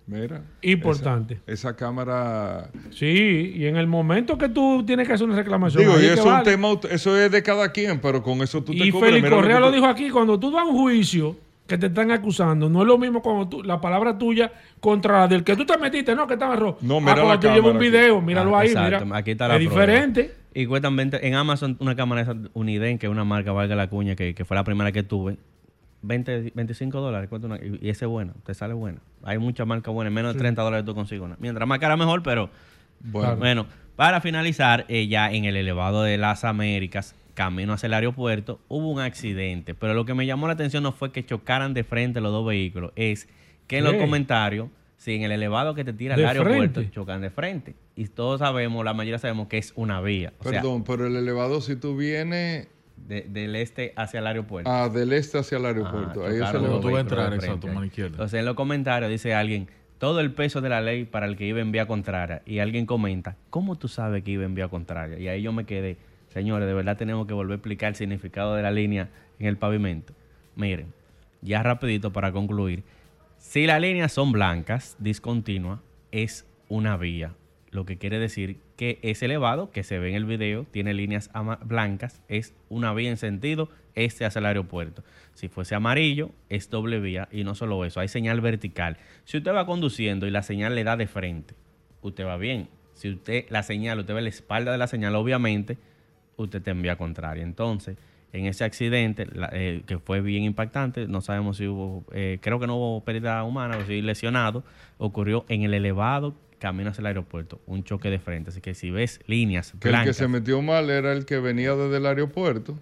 Mira. Importante. Esa, esa cámara... Sí, y en el momento que tú tienes que hacer una reclamación... Digo, ahí y es eso que es un vale. tema, eso es de cada quien, pero con eso tú te Y cobras. Félix Mira Correa que lo tú- dijo aquí, cuando tú vas a un juicio que te están acusando, no es lo mismo cuando tú, la palabra tuya contra la del que tú te metiste, no, que estaba en rojo. No, Ah, mira cuando la te lleva un cámara aquí. video, míralo Ah, ahí, exacto, mira. aquí está la es prueba. diferente. Y cuestan veinte en Amazon una cámara estadounidense, que es una marca, valga la cuña, que, que fue la primera que tuve. veinte, veinticinco dólares, cuesta una, y, y esa es buena, te sale buena. Hay muchas marcas buenas, menos de treinta dólares tú consigues una. Mientras más cara, mejor, pero Bueno, bueno, para finalizar, eh, ya en el elevado de las Américas, camino hacia el aeropuerto, hubo un accidente. Pero lo que me llamó la atención no fue que chocaran de frente los dos vehículos, es que en ¿Qué? los comentarios, si en el elevado que te tira al ¿De aeropuerto, frente? chocan de frente. Y todos sabemos, la mayoría sabemos que es una vía. O sea, perdón, pero el elevador, si tú vienes de- del este hacia el aeropuerto. ah, del este hacia el aeropuerto, Ajá, ahí es chocaron el dos Tú vas a elevador. entrar, vehículos de exacto, frente. mano izquierda. Entonces en los comentarios dice alguien, todo el peso de la ley para el que iba en vía contraria. Y alguien comenta, ¿cómo tú sabes que iba en vía contraria? Y ahí yo me quedé, señores, de verdad tenemos que volver a explicar el significado de la línea en el pavimento. Miren, ya rapidito para concluir. Si las líneas son blancas, discontinuas, es una vía. Lo que quiere decir que ese elevado que se ve en el video tiene líneas ama- blancas, es una vía en sentido este hacia el aeropuerto. Si fuese amarillo, es doble vía y no solo eso, hay señal vertical. Si usted va conduciendo y la señal le da de frente, usted va bien. Si usted la señal, usted ve la espalda de la señal, obviamente, usted está en vía contraria. Entonces, en ese accidente, la- eh, que fue bien impactante, no sabemos si hubo, eh, creo que no hubo pérdida humana, o si lesionado, ocurrió en el elevado camino hacia el aeropuerto, un choque de frente. Así que si ves líneas Que el que blancas, se metió mal era el que venía desde el aeropuerto.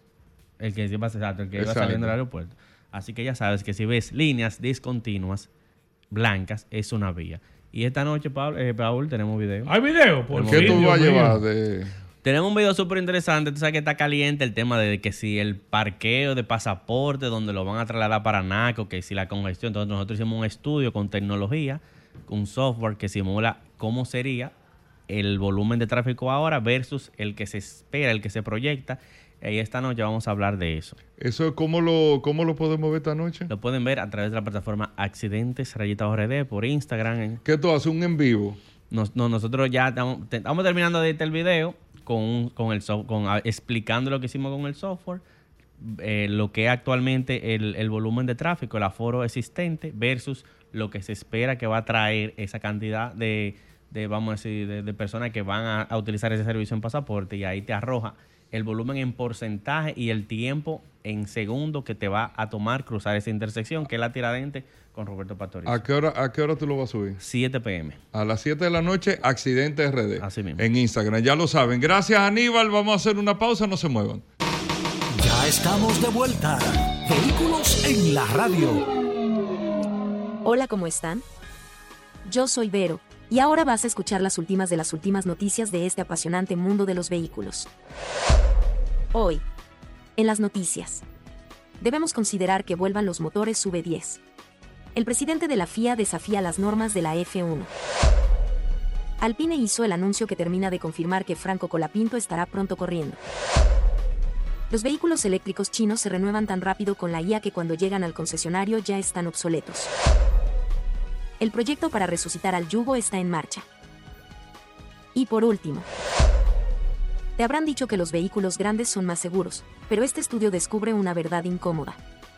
el que iba, exacto, el que iba Exacto. saliendo del aeropuerto. Así que ya sabes que si ves líneas discontinuas blancas, es una vía. Y esta noche, Paul, eh, Paul tenemos video. ¿Hay video? Por ¿Qué fin, tú Dios vas a mío. llevar de...? Tenemos un video súper interesante. Tú sabes que está caliente el tema de que si el parqueo de pasaporte, donde lo van a trasladar para NACO, que si la congestión. Entonces nosotros hicimos un estudio con tecnología, con un software que simula cómo sería el volumen de tráfico ahora versus el que se espera, el que se proyecta. Y esta noche vamos a hablar de eso. ¿Eso cómo lo, cómo lo podemos ver esta noche? Lo pueden ver a través de la plataforma Accidentes Rayita O R D por Instagram. en- ¿Qué tú haces? ¿Un en vivo? Nos- no, nosotros ya estamos, te- estamos terminando de editar el video con, un- con el soft- con, a- explicando lo que hicimos con el software, eh, lo que es actualmente el, el volumen de tráfico, el aforo existente versus lo que se espera que va a traer esa cantidad de, de vamos a decir, de, de personas que van a, a utilizar ese servicio en pasaporte, y ahí te arroja el volumen en porcentaje y el tiempo en segundos que te va a tomar cruzar esa intersección, que es la Tiradentes con Roberto Pastoriza. ¿A qué hora, a qué hora tú lo vas a subir? siete p m A las siete de la noche, Accidente R D. Así mismo. En Instagram, ya lo saben. Gracias, Aníbal. Vamos a hacer una pausa, no se muevan. Ya estamos de vuelta. Vehículos en la radio. Hola, ¿cómo están? Yo soy Vero, y ahora vas a escuchar las últimas de las últimas noticias de este apasionante mundo de los vehículos. Hoy, en las noticias, debemos considerar que vuelvan los motores V diez. El presidente de la F I A desafía las normas de la F uno. Alpine hizo el anuncio que termina de confirmar que Franco Colapinto estará pronto corriendo. Los vehículos eléctricos chinos se renuevan tan rápido con la I A que cuando llegan al concesionario ya están obsoletos. El proyecto para resucitar al Yugo está en marcha. Y por último, te habrán dicho que los vehículos grandes son más seguros, pero este estudio descubre una verdad incómoda.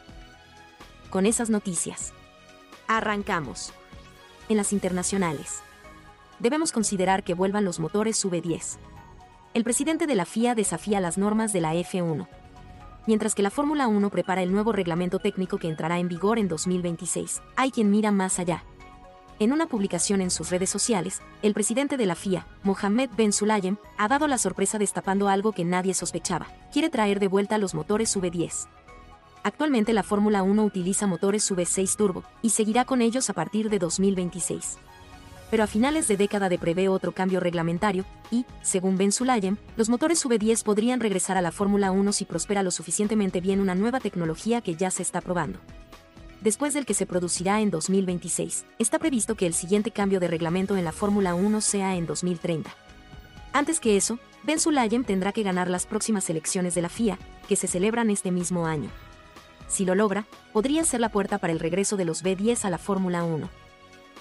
Con esas noticias, arrancamos. En las internacionales, debemos considerar que vuelvan los motores V diez. El presidente de la F I A desafía las normas de la F uno, mientras que la Fórmula uno prepara el nuevo reglamento técnico que entrará en vigor en dos mil veintiséis. Hay quien mira más allá. En una publicación en sus redes sociales, el presidente de la F I A, Mohammed Ben Sulayem, ha dado la sorpresa destapando algo que nadie sospechaba. Quiere traer de vuelta los motores V diez. Actualmente la Fórmula uno utiliza motores V seis Turbo, y seguirá con ellos a partir de dos mil veintiséis. Pero a finales de década de prevé otro cambio reglamentario, y, según Ben Sulayem, los motores V diez podrían regresar a la Fórmula uno si prospera lo suficientemente bien una nueva tecnología que ya se está probando. Después del que se producirá en dos mil veintiséis, está previsto que el siguiente cambio de reglamento en la Fórmula uno sea en dos mil treinta. Antes que eso, Ben Sulayem tendrá que ganar las próximas elecciones de la F I A, que se celebran este mismo año. Si lo logra, podría ser la puerta para el regreso de los V diez a la Fórmula uno.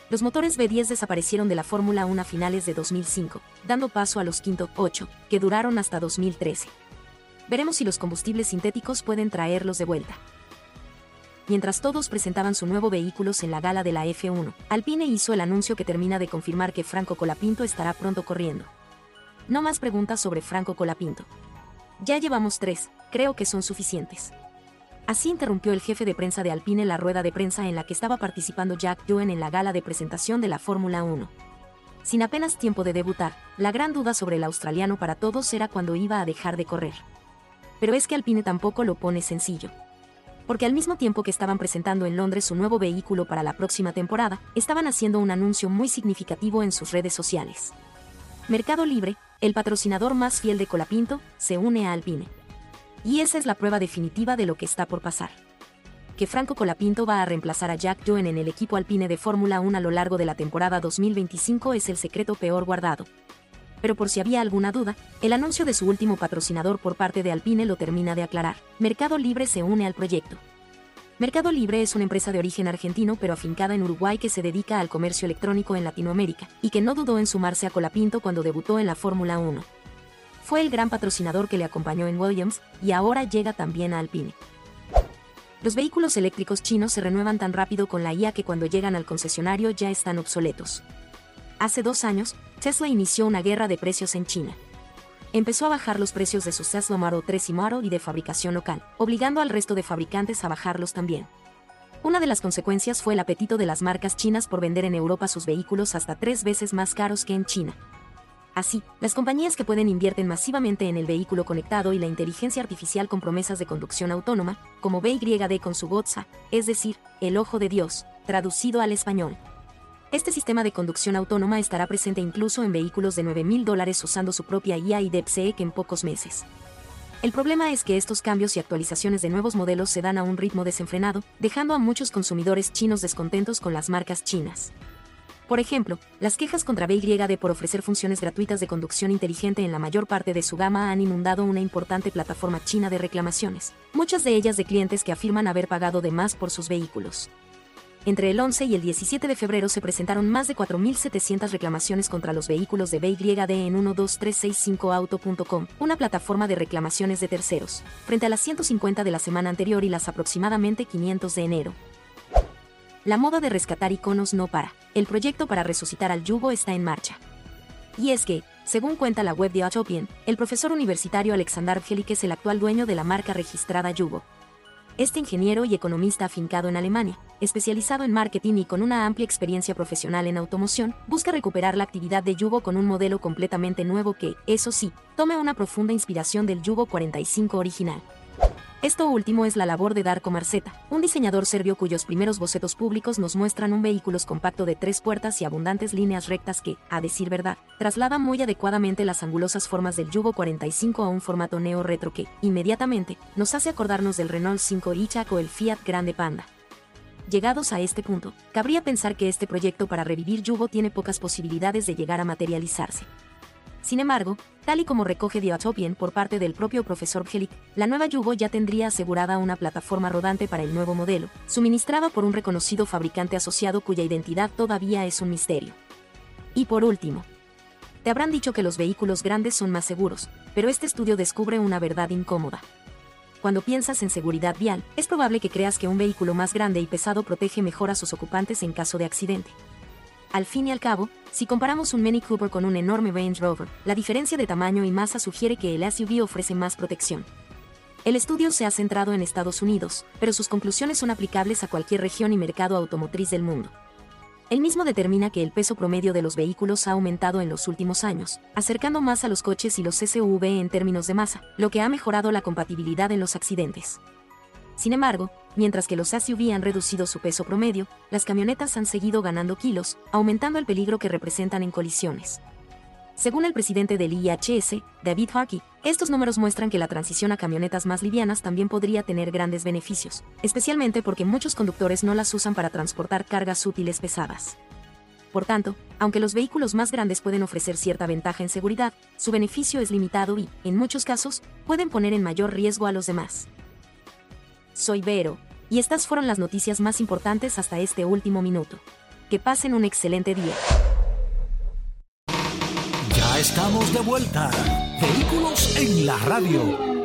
Los motores V diez desaparecieron de la Fórmula uno a finales de dos mil cinco, dando paso a los Quinto ocho, que duraron hasta dos mil trece. Veremos si los combustibles sintéticos pueden traerlos de vuelta. Mientras todos presentaban sus nuevos vehículos en la gala de la F uno, Alpine hizo el anuncio que termina de confirmar que Franco Colapinto estará pronto corriendo. No más preguntas sobre Franco Colapinto. Ya llevamos tres, creo que son suficientes. Así interrumpió el jefe de prensa de Alpine la rueda de prensa en la que estaba participando Jack Doohan en la gala de presentación de la Fórmula uno. Sin apenas tiempo de debutar, la gran duda sobre el australiano para todos era cuándo iba a dejar de correr. Pero es que Alpine tampoco lo pone sencillo. Porque al mismo tiempo que estaban presentando en Londres su nuevo vehículo para la próxima temporada, estaban haciendo un anuncio muy significativo en sus redes sociales. Mercado Libre, el patrocinador más fiel de Colapinto, se une a Alpine. Y esa es la prueba definitiva de lo que está por pasar. Que Franco Colapinto va a reemplazar a Jack Doohan en el equipo Alpine de Fórmula uno a lo largo de la temporada dos mil veinticinco es el secreto peor guardado. Pero por si había alguna duda, el anuncio de su último patrocinador por parte de Alpine lo termina de aclarar. Mercado Libre se une al proyecto. Mercado Libre es una empresa de origen argentino pero afincada en Uruguay que se dedica al comercio electrónico en Latinoamérica, y que no dudó en sumarse a Colapinto cuando debutó en la Fórmula uno. Fue el gran patrocinador que le acompañó en Williams, y ahora llega también a Alpine. Los vehículos eléctricos chinos se renuevan tan rápido con la I A que cuando llegan al concesionario ya están obsoletos. Hace dos años, Tesla inició una guerra de precios en China. Empezó a bajar los precios de sus Tesla Model tres y Model y de fabricación local, obligando al resto de fabricantes a bajarlos también. Una de las consecuencias fue el apetito de las marcas chinas por vender en Europa sus vehículos hasta tres veces más caros que en China. Así, las compañías que pueden invierten masivamente en el vehículo conectado y la inteligencia artificial con promesas de conducción autónoma, como B Y D con su Gotza, es decir, el ojo de Dios, traducido al español. Este sistema de conducción autónoma estará presente incluso en vehículos de nueve mil dólares usando su propia I A y D P S E C en pocos meses. El problema es que estos cambios y actualizaciones de nuevos modelos se dan a un ritmo desenfrenado, dejando a muchos consumidores chinos descontentos con las marcas chinas. Por ejemplo, las quejas contra B Y D por ofrecer funciones gratuitas de conducción inteligente en la mayor parte de su gama han inundado una importante plataforma china de reclamaciones, muchas de ellas de clientes que afirman haber pagado de más por sus vehículos. Entre el once y el diecisiete de febrero se presentaron más de cuatro mil setecientas reclamaciones contra los vehículos de B Y D en uno dos tres seis cinco auto punto com, una plataforma de reclamaciones de terceros, frente a las ciento cincuenta de la semana anterior y las aproximadamente quinientos de enero. La moda de rescatar iconos no para. El proyecto para resucitar al Yugo está en marcha. Y es que, según cuenta la web de Autopian, el profesor universitario Alexander Bjelik es el actual dueño de la marca registrada Yugo. Este ingeniero y economista afincado en Alemania, especializado en marketing y con una amplia experiencia profesional en automoción, busca recuperar la actividad de Yugo con un modelo completamente nuevo que, eso sí, tome una profunda inspiración del Yugo cuarenta y cinco original. Esto último es la labor de Darko Marceta, un diseñador serbio cuyos primeros bocetos públicos nos muestran un vehículo compacto de tres puertas y abundantes líneas rectas que, a decir verdad, traslada muy adecuadamente las angulosas formas del Yugo cuarenta y cinco a un formato neo-retro que, inmediatamente, nos hace acordarnos del Renault cinco E-Tech o el Fiat Grande Panda. Llegados a este punto, cabría pensar que este proyecto para revivir Yugo tiene pocas posibilidades de llegar a materializarse. Sin embargo, tal y como recoge The Autopian por parte del propio profesor Bjelik, la nueva Yugo ya tendría asegurada una plataforma rodante para el nuevo modelo, suministrada por un reconocido fabricante asociado cuya identidad todavía es un misterio. Y por último, te habrán dicho que los vehículos grandes son más seguros, pero este estudio descubre una verdad incómoda. Cuando piensas en seguridad vial, es probable que creas que un vehículo más grande y pesado protege mejor a sus ocupantes en caso de accidente. Al fin y al cabo, si comparamos un Mini Cooper con un enorme Range Rover, la diferencia de tamaño y masa sugiere que el S U V ofrece más protección. El estudio se ha centrado en Estados Unidos, pero sus conclusiones son aplicables a cualquier región y mercado automotriz del mundo. El mismo determina que el peso promedio de los vehículos ha aumentado en los últimos años, acercando más a los coches y los S U V en términos de masa, lo que ha mejorado la compatibilidad en los accidentes. Sin embargo, mientras que los S U V han reducido su peso promedio, las camionetas han seguido ganando kilos, aumentando el peligro que representan en colisiones. Según el presidente del I H S, David Harkey, estos números muestran que la transición a camionetas más livianas también podría tener grandes beneficios, especialmente porque muchos conductores no las usan para transportar cargas útiles pesadas. Por tanto, aunque los vehículos más grandes pueden ofrecer cierta ventaja en seguridad, su beneficio es limitado y, en muchos casos, pueden poner en mayor riesgo a los demás. Soy Vero, y estas fueron las noticias más importantes hasta este último minuto. Que pasen un excelente día. Ya estamos de vuelta. Vehículos en la radio.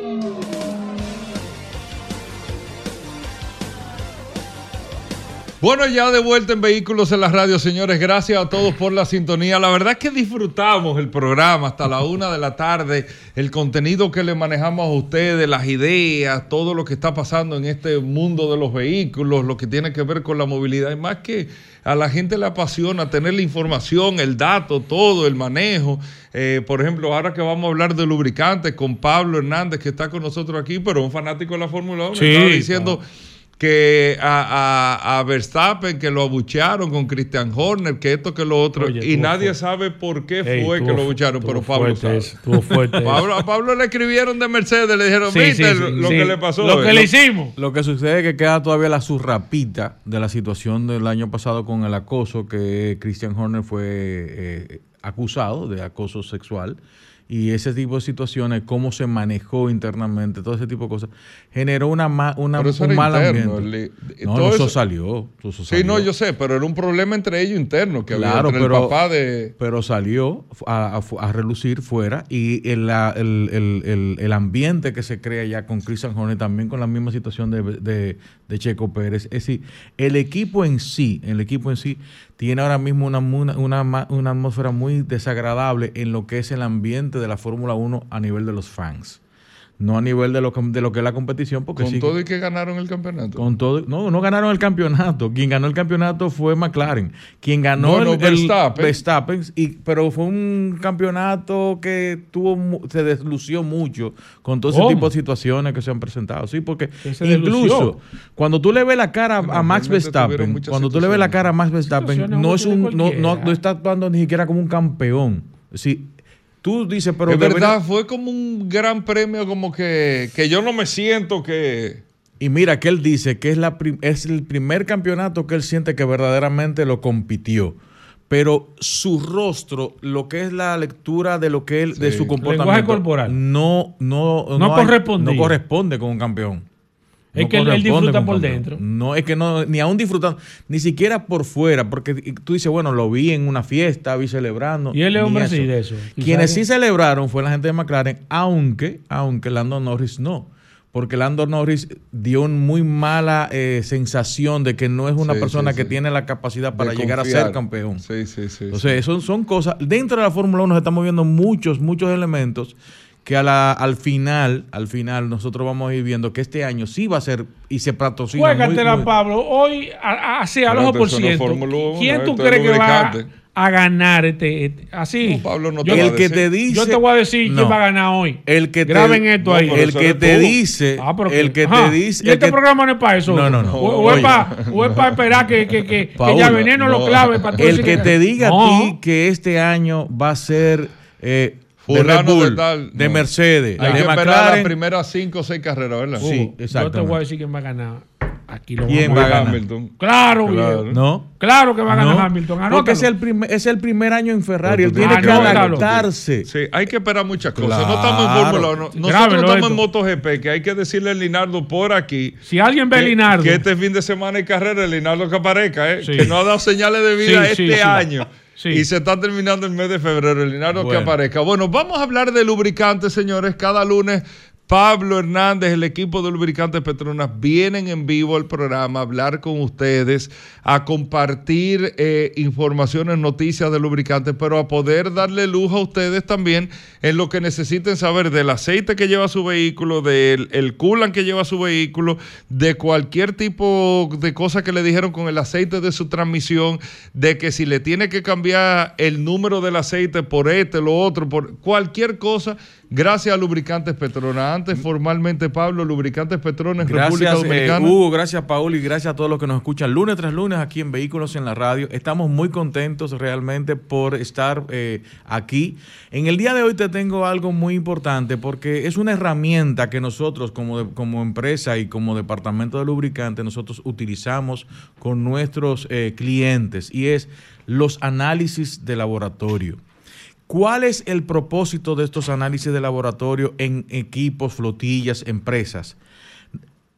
Bueno, ya de vuelta en Vehículos en la Radio, señores. Gracias a todos por la sintonía. La verdad es que disfrutamos el programa hasta la una de la tarde. El contenido que le manejamos a ustedes, las ideas, todo lo que está pasando en este mundo de los vehículos, lo que tiene que ver con la movilidad. Y más que a la gente le apasiona tener la información, el dato, todo, el manejo. Eh, por ejemplo, ahora que vamos a hablar de lubricantes con Pablo Hernández, que está con nosotros aquí, pero un fanático de la Fórmula uno, sí, estaba diciendo... Claro. que a, a, a Verstappen, que lo abuchearon con Christian Horner, que esto, que lo otro, Oye, y nadie fuerte. sabe por qué Ey, fue que lo abuchearon, pero Pablo sabe. Eso, fuerte Pablo, a Pablo le escribieron de Mercedes, le dijeron, sí, viste sí, sí, lo sí. que le pasó. Lo que lo, le hicimos. Lo que sucede es que queda todavía la surrapita de la situación del año pasado con el acoso, que Christian Horner fue eh, acusado de acoso sexual. Y ese tipo de situaciones, cómo se manejó internamente, todo ese tipo de cosas, generó una, ma, una un mal interno, ambiente. El, no, eso, eso salió. Eso salió. Sí, no, yo sé, pero era un problema entre ellos interno, que claro, había entre pero, el papá de... Pero salió a, a, a relucir fuera y el, el, el, el, el ambiente que se crea ya con Christian Horner, también con la misma situación de, de, de Checo Pérez. Es decir, el equipo en sí, el equipo en sí, tiene ahora mismo una, una, una, una atmósfera muy desagradable en lo que es el ambiente de la Fórmula uno a nivel de los fans. No a nivel de lo, de lo que es la competición. Porque con sí, todo y que ganaron el campeonato. Con todo, no, no ganaron el campeonato. Quien ganó el campeonato fue McLaren. Quien ganó bueno, el, Verstappen. el Verstappen, y, pero fue un campeonato que tuvo se deslució mucho con todo ese ¿Cómo? tipo de situaciones que se han presentado. Sí, porque incluso cuando tú le ves la cara bueno, a Max Verstappen, cuando tú le ves la cara a Max Verstappen, no es un, no, no, no está actuando ni siquiera como un campeón. Sí. Tú dices, pero... Es verdad, debería... fue como un gran premio, como que, que yo no me siento que... Y mira que él dice que es, la prim- es el primer campeonato que él siente que verdaderamente lo compitió. Pero su rostro, lo que es la lectura de lo que él, sí. de su comportamiento... Lenguaje corporal. No, no, no, no, hay, no corresponde con un campeón. Es no que él, él disfruta por campeón. dentro. No, es que no, ni aún disfrutando, ni siquiera por fuera, porque tú dices, bueno, lo vi en una fiesta, vi celebrando. Y él es hombre así de eso. Quienes sí celebraron fue la gente de McLaren, aunque, aunque Lando Norris no. Porque Lando Norris dio una muy mala eh, sensación de que no es una sí, persona sí, que sí. tiene la capacidad para de llegar confiar. a ser campeón. Sí, sí, sí. Entonces, sí. Son, son cosas. Dentro de la Fórmula uno se están moviendo muchos, muchos elementos que a la, al final, al final nosotros vamos a ir viendo que este año sí va a ser y se patrocina. Juégatela, muy, Pablo. Hoy, así, al ojo por ciento. ¿Quién tú crees que va a ganar este, este así? No, Pablo no yo, te el va a que decir. te dice, yo te voy a decir no, quién va a ganar hoy. El que te, Graben esto no, ahí. El que te tú. dice, ah, el que ajá. te dice. ¿Y este que, programa no es para eso? No, no, no. O, o es para esperar que, que, que, Paula, que ya Veneno no, lo clave. Para el que, que te diga no. a ti que este año va a ser eh, de Red Bull, de, tal, de no. Mercedes, Hay de que McLaren. esperar las primeras cinco o seis carreras, ¿verdad? Sí, exacto. Yo te voy a decir quién va a ganar. Aquí lo ¿Quién va a ganar? Hamilton. Claro, claro. Bien. No. Claro que va a ganar no. Hamilton. Anótalo. Porque es el, primer, es el primer año en Ferrari. Él tiene ah, que no, adaptarse. Sí, hay que esperar muchas cosas. Claro. No estamos en Fórmula uno. Nosotros Grábelo no estamos esto. en MotoGP, que hay que decirle a Linardo por aquí. Si alguien ve a Linardo. Que este fin de semana hay carrera, Linardo que aparezca, ¿eh? Sí. Que no ha dado señales de vida sí, este sí, año. Sí. Y se está terminando el mes de febrero. Linardo bueno. que aparezca. Bueno, vamos a hablar de lubricantes, señores. Cada lunes Pablo Hernández, el equipo de Lubricantes Petronas, vienen en vivo al programa a hablar con ustedes, a compartir eh, informaciones, noticias de lubricantes, pero a poder darle lujo a ustedes también en lo que necesiten saber del aceite que lleva su vehículo, del el coolant que lleva su vehículo, de cualquier tipo de cosa que le dijeron con el aceite de su transmisión, de que si le tiene que cambiar el número del aceite por este, lo otro, por cualquier cosa. Gracias a Lubricantes Petronas. Antes, formalmente, Pablo, Lubricantes Petronas, República Dominicana. Eh, Hugo, gracias, Paul, y gracias a todos los que nos escuchan lunes tras lunes aquí en Vehículos en la Radio. Estamos muy contentos realmente por estar eh, aquí. En el día de hoy te tengo algo muy importante porque es una herramienta que nosotros como, de, como empresa y como departamento de lubricantes nosotros utilizamos con nuestros eh, clientes y es los análisis de laboratorio. ¿Cuál es el propósito de estos análisis de laboratorio en equipos, flotillas, empresas?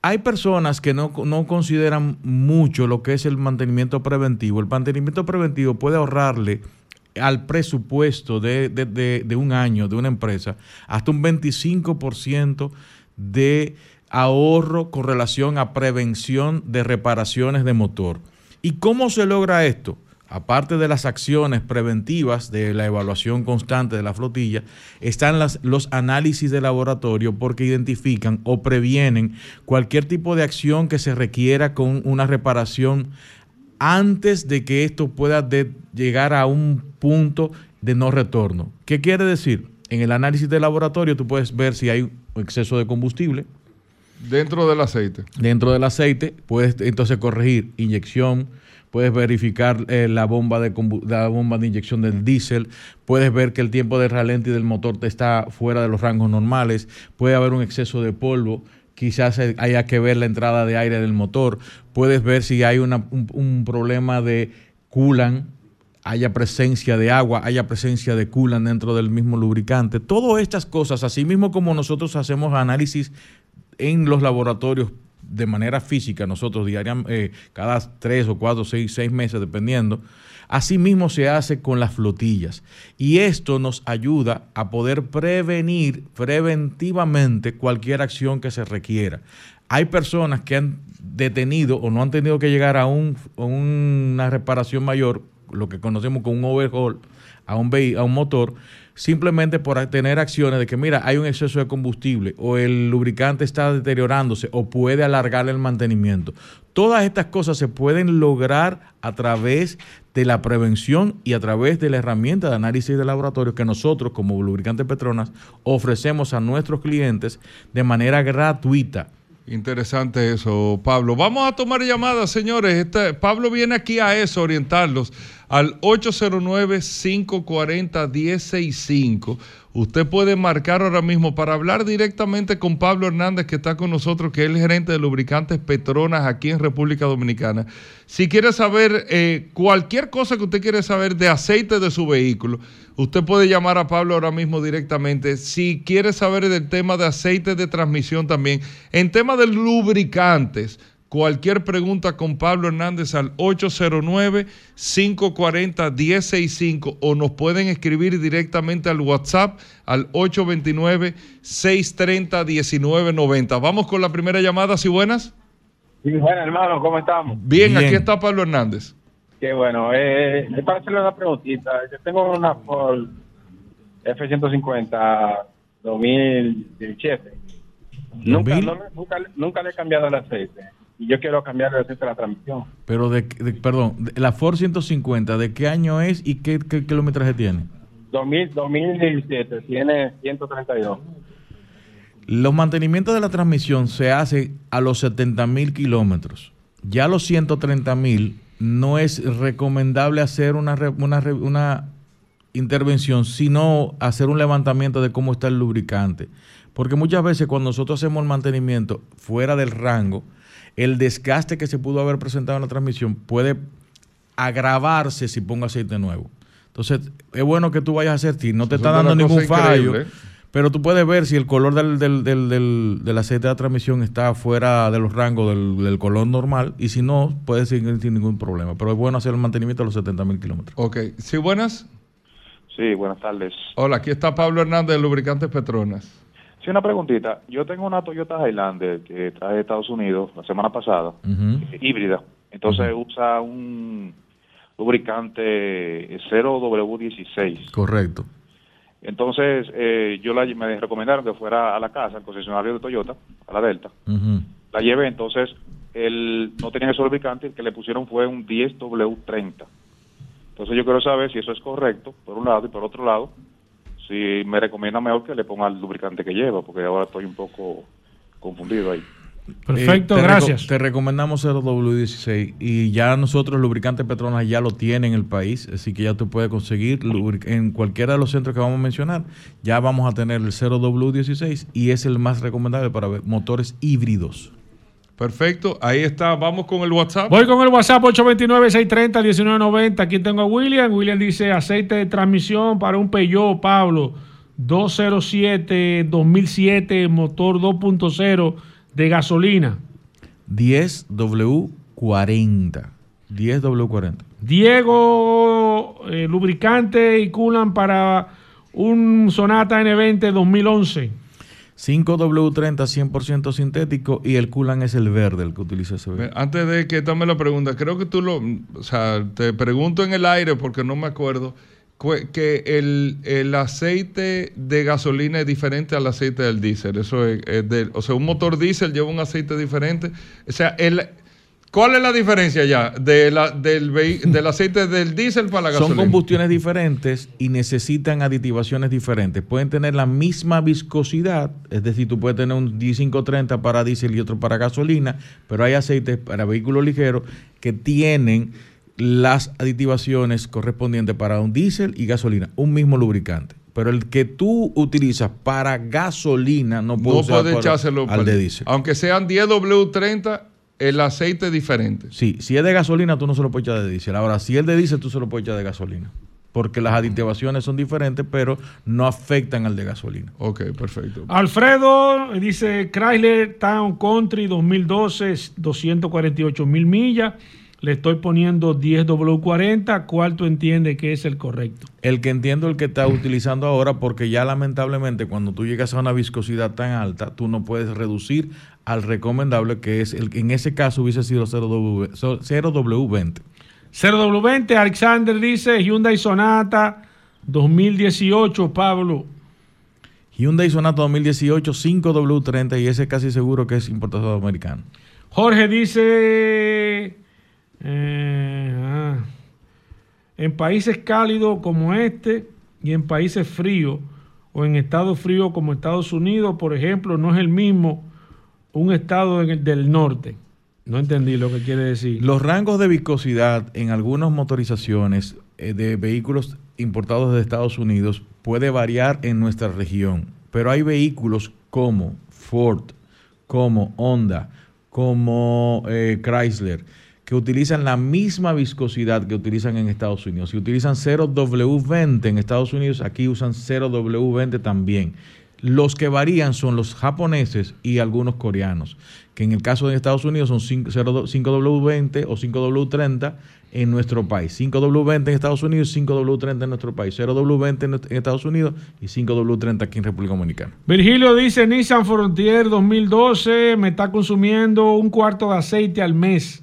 hay personas que no, no consideran mucho lo que es el mantenimiento preventivo. El mantenimiento preventivo puede ahorrarle al presupuesto de, de, de, de un año de una empresa hasta un veinticinco por ciento de ahorro con relación a prevención de reparaciones de motor. ¿Y cómo se logra esto? Aparte de las acciones preventivas de la evaluación constante de la flotilla, están las, los análisis de laboratorio, porque identifican o previenen cualquier tipo de acción que se requiera con una reparación antes de que esto pueda de llegar a un punto de no retorno. ¿Qué quiere decir? En el análisis de laboratorio tú puedes ver si hay un exceso de combustible dentro del aceite. Dentro del aceite puedes entonces corregir inyección. Puedes verificar eh, la, bomba de la bomba de inyección del diésel, puedes ver que el tiempo de ralentí del motor está fuera de los rangos normales, puede haber un exceso de polvo, quizás haya que ver la entrada de aire del motor, puedes ver si hay una, un, un problema de coolant, haya presencia de agua, haya presencia de coolant dentro del mismo lubricante. Todas estas cosas, así mismo como nosotros hacemos análisis en los laboratorios de manera física, nosotros diariamente, eh, cada tres o cuatro, seis, seis meses, dependiendo, así mismo se hace con las flotillas. Y esto nos ayuda a poder prevenir preventivamente cualquier acción que se requiera. Hay personas que han detenido o no han tenido que llegar a, un, a una reparación mayor, lo que conocemos como un overhaul, a un, a un motor, simplemente por tener acciones de que, mira, hay un exceso de combustible o el lubricante está deteriorándose o puede alargar el mantenimiento. Todas estas cosas se pueden lograr a través de la prevención y a través de la herramienta de análisis de laboratorio que nosotros, como Lubricante Petronas, ofrecemos a nuestros clientes de manera gratuita. Interesante eso, Pablo. Vamos a tomar llamadas, señores. Este, Pablo viene aquí a eso, orientarlos al ocho cero nueve, cinco cuatro cero, uno cero seis cinco. Usted puede marcar ahora mismo para hablar directamente con Pablo Hernández, que está con nosotros, que es el gerente de Lubricantes Petronas aquí en República Dominicana. Si quiere saber eh, cualquier cosa que usted quiere saber de aceite de su vehículo, usted puede llamar a Pablo ahora mismo directamente. Si quiere saber del tema de aceite de transmisión también, en tema de lubricantes, cualquier pregunta con Pablo Hernández al ocho cero nueve, cinco cuatro cero, uno cero seis cinco o nos pueden escribir directamente al WhatsApp al ocho dos nueve, seis tres cero, uno nueve nueve cero. Vamos con la primera llamada, ¿sí buenas? Sí, bueno, hermano, ¿cómo estamos? Bien, Bien. Aquí está Pablo Hernández. Qué bueno. Eh, es para hacerle una preguntita. Yo tengo una Ford F ciento cincuenta dos mil diecisiete. Nunca, no, nunca, nunca le he cambiado el aceite. Y yo quiero cambiar el aceite de la transmisión. Pero, de, de perdón, de, la Ford ciento cincuenta, ¿de qué año es y qué, qué kilometraje tiene? dos mil, dos mil diecisiete, tiene ciento treinta y dos. Los mantenimientos de la transmisión se hacen a los setenta mil kilómetros. Ya a los ciento treinta mil no es recomendable hacer una, una, una intervención, sino hacer un levantamiento de cómo está el lubricante. Porque muchas veces cuando nosotros hacemos el mantenimiento fuera del rango, el desgaste que se pudo haber presentado en la transmisión puede agravarse si pongo aceite nuevo. Entonces, es bueno que tú vayas a hacer, si no te Eso está es dando una ningún cosa fallo, increíble, ¿eh? Pero tú puedes ver si el color del, del, del, del, del aceite de la transmisión está fuera de los rangos del, del color normal, y si no, puedes seguir sin ningún problema. Pero es bueno hacer el mantenimiento a los setenta mil kilómetros. Ok, ¿sí buenas? Sí, buenas tardes. Hola, aquí está Pablo Hernández de Lubricantes Petronas. Sí, una preguntita. Yo tengo una Toyota Highlander que traje de Estados Unidos la semana pasada, Uh-huh. híbrida. Entonces Uh-huh. usa un lubricante cero W dieciséis. Correcto. Entonces eh, yo la, me recomendaron que fuera a la casa, al concesionario de Toyota, a la Delta. Uh-huh. La llevé, entonces el, no tenían ese lubricante, el que le pusieron fue un diez W treinta. Entonces yo quiero saber si eso es correcto, por un lado, y por otro lado, si me recomienda mejor que le ponga el lubricante que lleva, porque ahora estoy un poco confundido ahí. Perfecto, Eh, te gracias. reco- te recomendamos cero W dieciséis y ya nosotros Lubricantes Petronas ya lo tiene en el país, así que ya tú puedes conseguir lubric- en cualquiera de los centros que vamos a mencionar, ya vamos a tener el cero W dieciséis y es el más recomendable para ver motores híbridos. Perfecto, ahí está. Vamos con el WhatsApp. Voy con el WhatsApp ocho dos nueve, seis tres cero, uno nueve nueve cero. Aquí tengo a William. William dice aceite de transmisión para un Peugeot, Pablo, doscientos siete, dos mil siete, motor dos punto cero de gasolina. diez W cuarenta. diez W cuarenta. Diego, eh, lubricante y coolant para un Sonata N veinte dos mil once. cinco W treinta cien por ciento sintético y el coolant es el verde, el que utiliza ese verde. Antes de que tome la pregunta, creo que tú lo... O sea, te pregunto en el aire porque no me acuerdo que el, el aceite de gasolina es diferente al aceite del diésel. Eso es, es de, o sea, un motor diésel lleva un aceite diferente. O sea, el... ¿Cuál es la diferencia ya de la, del, del aceite del diésel para la gasolina? Son combustiones diferentes y necesitan aditivaciones diferentes. Pueden tener la misma viscosidad, es decir, tú puedes tener un D quinientos treinta para diésel y otro para gasolina, pero hay aceites para vehículos ligeros que tienen las aditivaciones correspondientes para un diésel y gasolina, un mismo lubricante. Pero el que tú utilizas para gasolina no puede, no puede echárselo al de diésel. Aunque sean diez W treinta, el aceite es diferente. Sí, si es de gasolina tú no se lo puedes echar de diésel. Ahora, si es de diésel tú se lo puedes echar de gasolina. Porque las aditivaciones son diferentes, pero no afectan al de gasolina. Ok, perfecto. Alfredo dice Chrysler Town Country dos mil doce, doscientos cuarenta y ocho mil millas. Le estoy poniendo diez W cuarenta. ¿Cuál tú entiendes que es el correcto? El que entiendo el que está utilizando ahora, porque ya lamentablemente cuando tú llegas a una viscosidad tan alta, tú no puedes reducir al recomendable, que es el en ese caso hubiese sido cero W veinte. cero W veinte, Alexander dice Hyundai Sonata dos mil dieciocho, Pablo. Hyundai Sonata dos mil dieciocho, cinco W treinta, y ese casi seguro que es importador americano. Jorge dice... Eh, ah, en países cálidos como este y en países fríos o en estados fríos como Estados Unidos, por ejemplo, no es el mismo un estado en el del norte. No entendí lo que quiere decir. Los rangos de viscosidad en algunas motorizaciones eh, de vehículos importados de Estados Unidos puede variar en nuestra región, pero hay vehículos como Ford, como Honda, como eh, Chrysler, que utilizan la misma viscosidad que utilizan en Estados Unidos. Si utilizan cero W veinte en Estados Unidos, aquí usan cero W veinte también. Los que varían son los japoneses y algunos coreanos, que en el caso de Estados Unidos son cinco W veinte o cinco W treinta en nuestro país. cinco W veinte en Estados Unidos, cinco W treinta en nuestro país. cero W veinte en Estados Unidos y cinco W treinta aquí en República Dominicana. Virgilio dice Nissan Frontier dos mil doce me está consumiendo un cuarto de aceite al mes.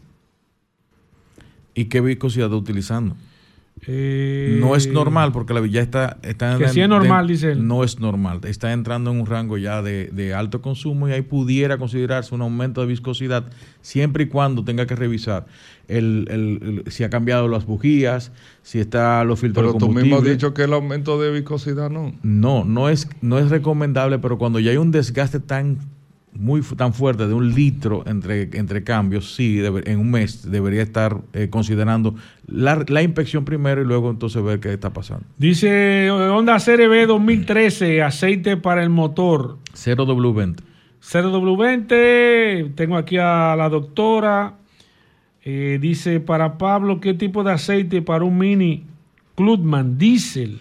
¿Y qué viscosidad está utilizando? Eh, no es normal porque la ya está... está que en, sí es normal, de, dice él. No es normal. Está entrando en un rango ya de, de alto consumo y ahí pudiera considerarse un aumento de viscosidad siempre y cuando tenga que revisar el, el, el, si ha cambiado las bujías, si está los filtros pero de combustible. Pero tú mismo has dicho que el aumento de viscosidad no. No, no es, no es recomendable, pero cuando ya hay un desgaste tan... muy tan fuerte de un litro entre, entre cambios, sí, debe, en un mes debería estar eh, considerando la, la inspección primero y luego entonces ver qué está pasando. Dice Honda C R V dos mil trece, aceite para el motor. cero W veinte. cero W veinte, tengo aquí a la doctora. Eh, dice para Pablo, ¿qué tipo de aceite para un Mini Clubman Diesel?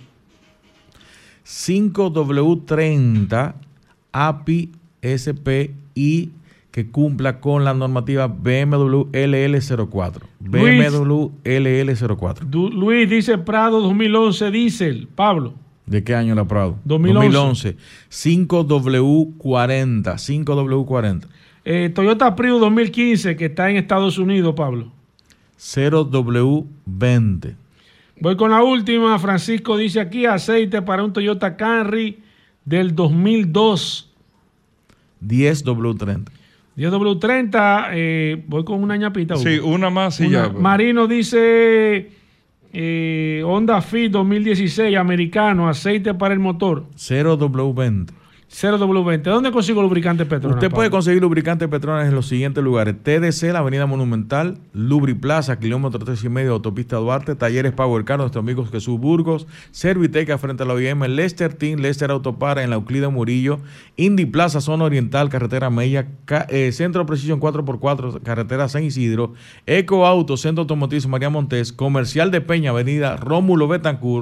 cinco W treinta A P I S P I que cumpla con la normativa B M W L L cero cuatro. B M W L L cero cuatro. Du, Luis dice Prado dos mil once diésel. Pablo. ¿De qué año la Prado? dos mil once. dos mil once. cinco W cuarenta. cinco W cuarenta. Eh, Toyota Prius dos mil quince que está en Estados Unidos, Pablo. cero W veinte. Voy con la última. Francisco dice aquí aceite para un Toyota Camry del dos mil dos. diez W treinta. diez W treinta, eh, voy con una ñapita. Sí, una más y una, ya. Marino dice eh, Honda Fit dos mil dieciséis, americano, aceite para el motor. cero W veinte. cero W veinte. ¿Dónde consigo lubricante Petronas? Usted puede Pablo? conseguir lubricante Petronas en los siguientes lugares: T D C, la Avenida Monumental; Lubriplaza, kilómetro tres y medio, autopista Duarte; Talleres Power Car, nuestros amigos Jesús Burgos; Serviteca frente a la O I M; Lester Team, Lester Autopara en la Euclida Murillo; Indy Plaza, zona oriental, carretera Mella; Ca eh, Centro Precision cuatro por cuatro, carretera San Isidro; Eco Auto, Centro Automotriz María Montés; Comercial de Peña, Avenida Rómulo Betancourt;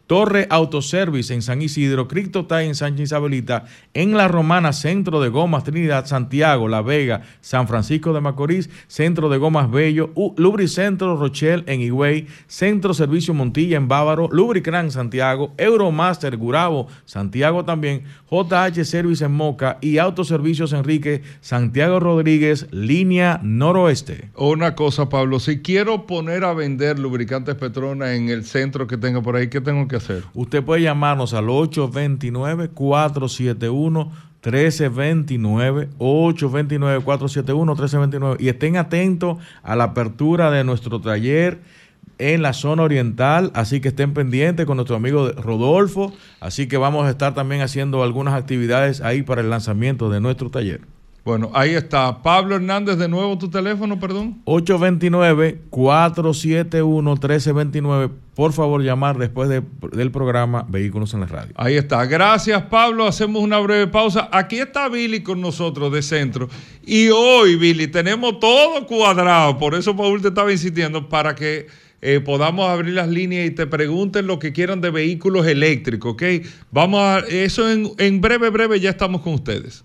Torre Autoservice en San Isidro, Criptotay en Sánchez Isabelita, en La Romana, Centro de Gomas Trinidad, Santiago, La Vega, San Francisco de Macorís, Centro de Gomas Bello, U- Lubricentro Rochelle en Higüey, Centro Servicio Montilla en Bávaro, Lubricran Santiago, Euromaster Gurabo, Santiago también, J H Service en Moca y Autoservicios Enrique, Santiago Rodríguez, línea noroeste. Una cosa, Pablo, si quiero poner a vender lubricantes Petronas en el centro que tenga por ahí, ¿qué tengo que hacer? Usted puede llamarnos al ocho dos nueve, cuatro siete uno, uno tres dos nueve, ocho dos nueve, cuatro siete uno, uno tres dos nueve, y estén atentos a la apertura de nuestro taller en la zona oriental, así que estén pendientes con nuestro amigo Rodolfo, así que vamos a estar también haciendo algunas actividades ahí para el lanzamiento de nuestro taller. Bueno, ahí está. Pablo Hernández, de nuevo tu teléfono, perdón. ocho dos nueve, cuatro siete uno, uno tres dos nueve. Por favor, llamar después de, del programa Vehículos en la Radio. Ahí está. Gracias, Pablo. Hacemos una breve pausa. Aquí está Billy con nosotros de Centro. Y hoy, Billy, tenemos todo cuadrado. Por eso Paul te estaba insistiendo para que eh, podamos abrir las líneas y te pregunten lo que quieran de vehículos eléctricos, ¿ok? Vamos a... Eso en, en breve, breve ya estamos con ustedes.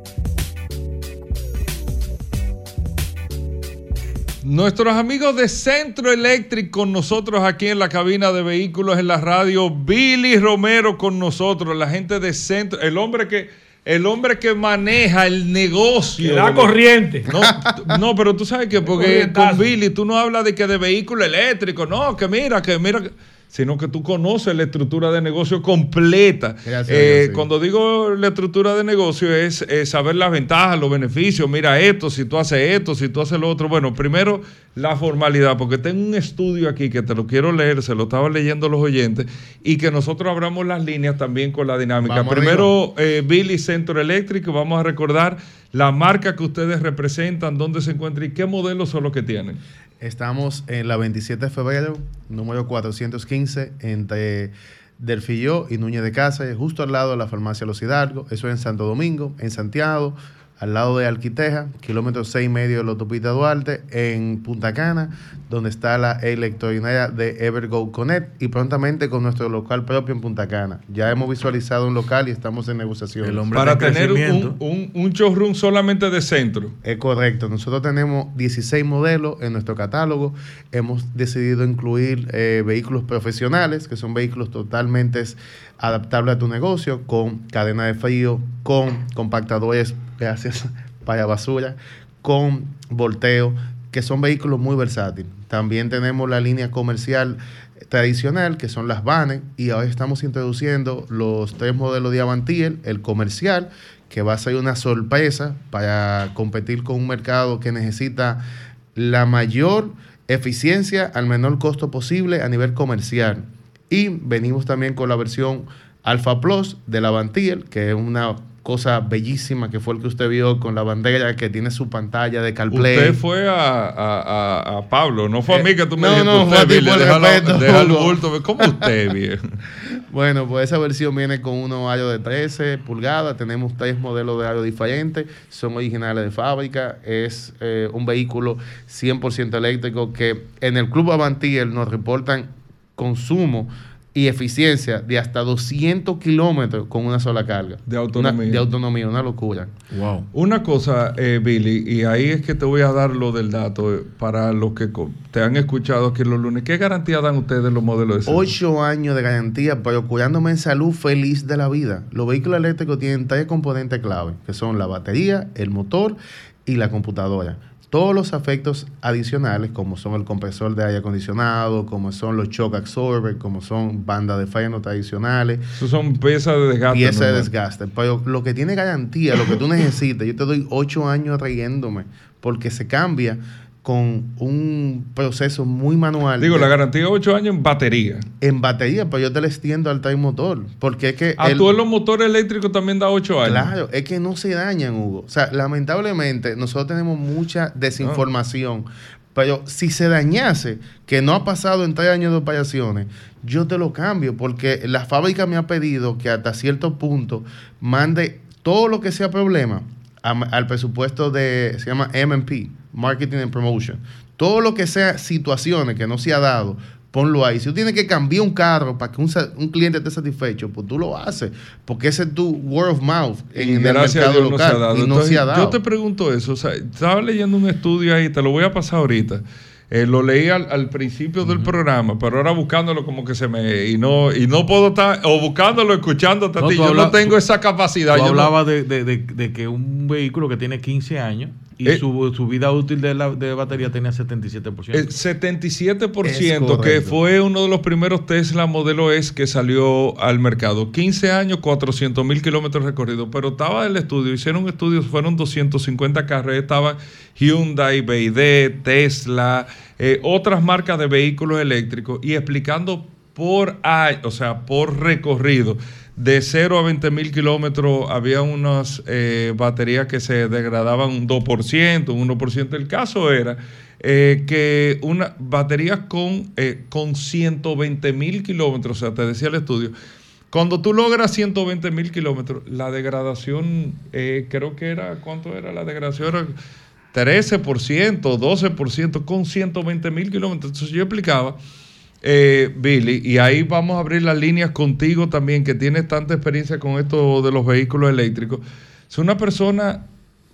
Nuestros amigos de Centro Eléctrico con nosotros aquí en la cabina de vehículos en la radio. Billy Romero con nosotros, la gente de Centro, el hombre que, el hombre que maneja el negocio. Que da corriente. No, no, pero tú sabes que porque con Billy tú no hablas de que de vehículo eléctrico, no, que mira, que mira, sino que tú conoces la estructura de negocio completa. Gracias, eh, sí. Cuando digo la estructura de negocio es eh, saber las ventajas, los beneficios. Mira esto, si tú haces esto, si tú haces lo otro. Bueno, primero la formalidad, porque tengo un estudio aquí que te lo quiero leer, se lo estaba leyendo los oyentes, y que nosotros abramos las líneas también con la dinámica. Vamos Primero, eh, Billy, Centro Eléctrico, vamos a recordar la marca que ustedes representan, dónde se encuentra y qué modelos son los que tienen. Estamos en la veintisiete de febrero, número cuatrocientos quince, entre Delfilló y Núñez de Cáceres, justo al lado de la farmacia Los Hidalgos. Eso es en Santo Domingo, en Santiago, al lado de Alquiteja, kilómetro seis y medio de la autopista Duarte, en Punta Cana, donde está la electrolinera de Evergo Connect, y prontamente con nuestro local propio en Punta Cana. Ya hemos visualizado un local y estamos en negociación. El hombre Para de tener crecimiento. un, un, un showroom solamente de Centro. Es correcto. Nosotros tenemos dieciséis modelos en nuestro catálogo. Hemos decidido incluir eh, vehículos profesionales, que son vehículos totalmente adaptables a tu negocio, con cadena de frío, con compactadores, gracias, para basura, con volteo, que son vehículos muy versátiles. También tenemos la línea comercial tradicional, que son las vanes, y ahora estamos introduciendo los tres modelos de Avantiel, el comercial, que va a ser una sorpresa para competir con un mercado que necesita la mayor eficiencia al menor costo posible a nivel comercial. Y venimos también con la versión Alpha Plus de la Avantiel, que es una cosa bellísima, que fue el que usted vio con la bandera, que tiene su pantalla de CarPlay. Usted fue a, a, a, a Pablo, no fue a mí que tú me no, dijiste. no, usted, fue a ti Billy, por déjalo- respeto, deja el Hugo. bulto. ¿Cómo usted, viejo? Bueno, pues esa versión viene con unos aros de trece pulgadas. Tenemos tres modelos de aros diferentes. Son originales de fábrica. Es eh, un vehículo cien por ciento eléctrico que en el Club Avantiel nos reportan consumo y eficiencia de hasta doscientos kilómetros con una sola carga. De autonomía. Una, de autonomía, una locura. Wow. Una cosa, eh, Billy, y ahí es que te voy a dar lo del dato eh, para los que co- te han escuchado aquí los lunes. ¿Qué garantía dan ustedes de los modelos de Centro? Ocho años de garantía, pero cuidándome en salud, feliz de la vida. Los vehículos eléctricos tienen tres componentes clave, que son la batería, el motor y la computadora. Todos los efectos adicionales, como son el compresor de aire acondicionado, como son los shock absorbers, como son bandas de freno tradicionales, Esos son piezas de desgaste. piezas de normal. desgaste. Pero lo que tiene garantía, lo que tú necesitas, yo te doy ocho años trayéndome, porque se cambia con un proceso muy manual. Digo, de- la garantía de ocho años en batería. en batería, pero yo te la extiendo al time motor, porque es que... A el- todos los motores eléctricos también da ocho años. Claro, es que no se dañan, Hugo. O sea, lamentablemente nosotros tenemos mucha desinformación, pero si se dañase, que no ha pasado en tres años de operaciones, yo te lo cambio, porque la fábrica me ha pedido que hasta cierto punto mande todo lo que sea problema a- al presupuesto de, se llama M and P, Marketing and Promotion. Todo lo que sea situaciones que no se ha dado, ponlo ahí. Si tú tienes que cambiar un carro para que un, un cliente esté satisfecho, pues tú lo haces, porque ese es tu word of mouth en, en el mercado local. No se ha dado. Y no Entonces, se ha dado. Yo te pregunto eso, o sea, estaba leyendo un estudio ahí, te lo voy a pasar ahorita. Eh, lo leí al, al principio uh-huh. del programa, pero ahora buscándolo como que se me... Y no y no puedo estar... O buscándolo, escuchándote no, a ti. Yo habla, no tengo esa capacidad. Tú yo hablabas no, de, de, de, de que un vehículo que tiene quince años y eh, su, su vida útil de, la, de batería tenía setenta y siete por ciento. El setenta y siete por ciento, que fue uno de los primeros Tesla Modelo S que salió al mercado. quince años, cuatrocientos mil kilómetros recorridos. Pero estaba el estudio, hicieron estudios, fueron doscientos cincuenta carros. Estaban Hyundai, B Y D, Tesla, eh, otras marcas de vehículos eléctricos, y explicando por año, o sea, por recorrido. De cero a veinte mil kilómetros había unas eh, baterías que se degradaban un dos por ciento, un uno por ciento. El caso era eh, que una baterías con, eh, con ciento veinte mil kilómetros, o sea, te decía el estudio, cuando tú logras ciento veinte mil kilómetros, la degradación, eh, creo que era, ¿cuánto era la degradación? Era trece por ciento, doce por ciento con ciento veinte mil kilómetros. Entonces yo explicaba, Eh, Billy, y ahí vamos a abrir las líneas contigo también, que tienes tanta experiencia con esto de los vehículos eléctricos. Es una persona,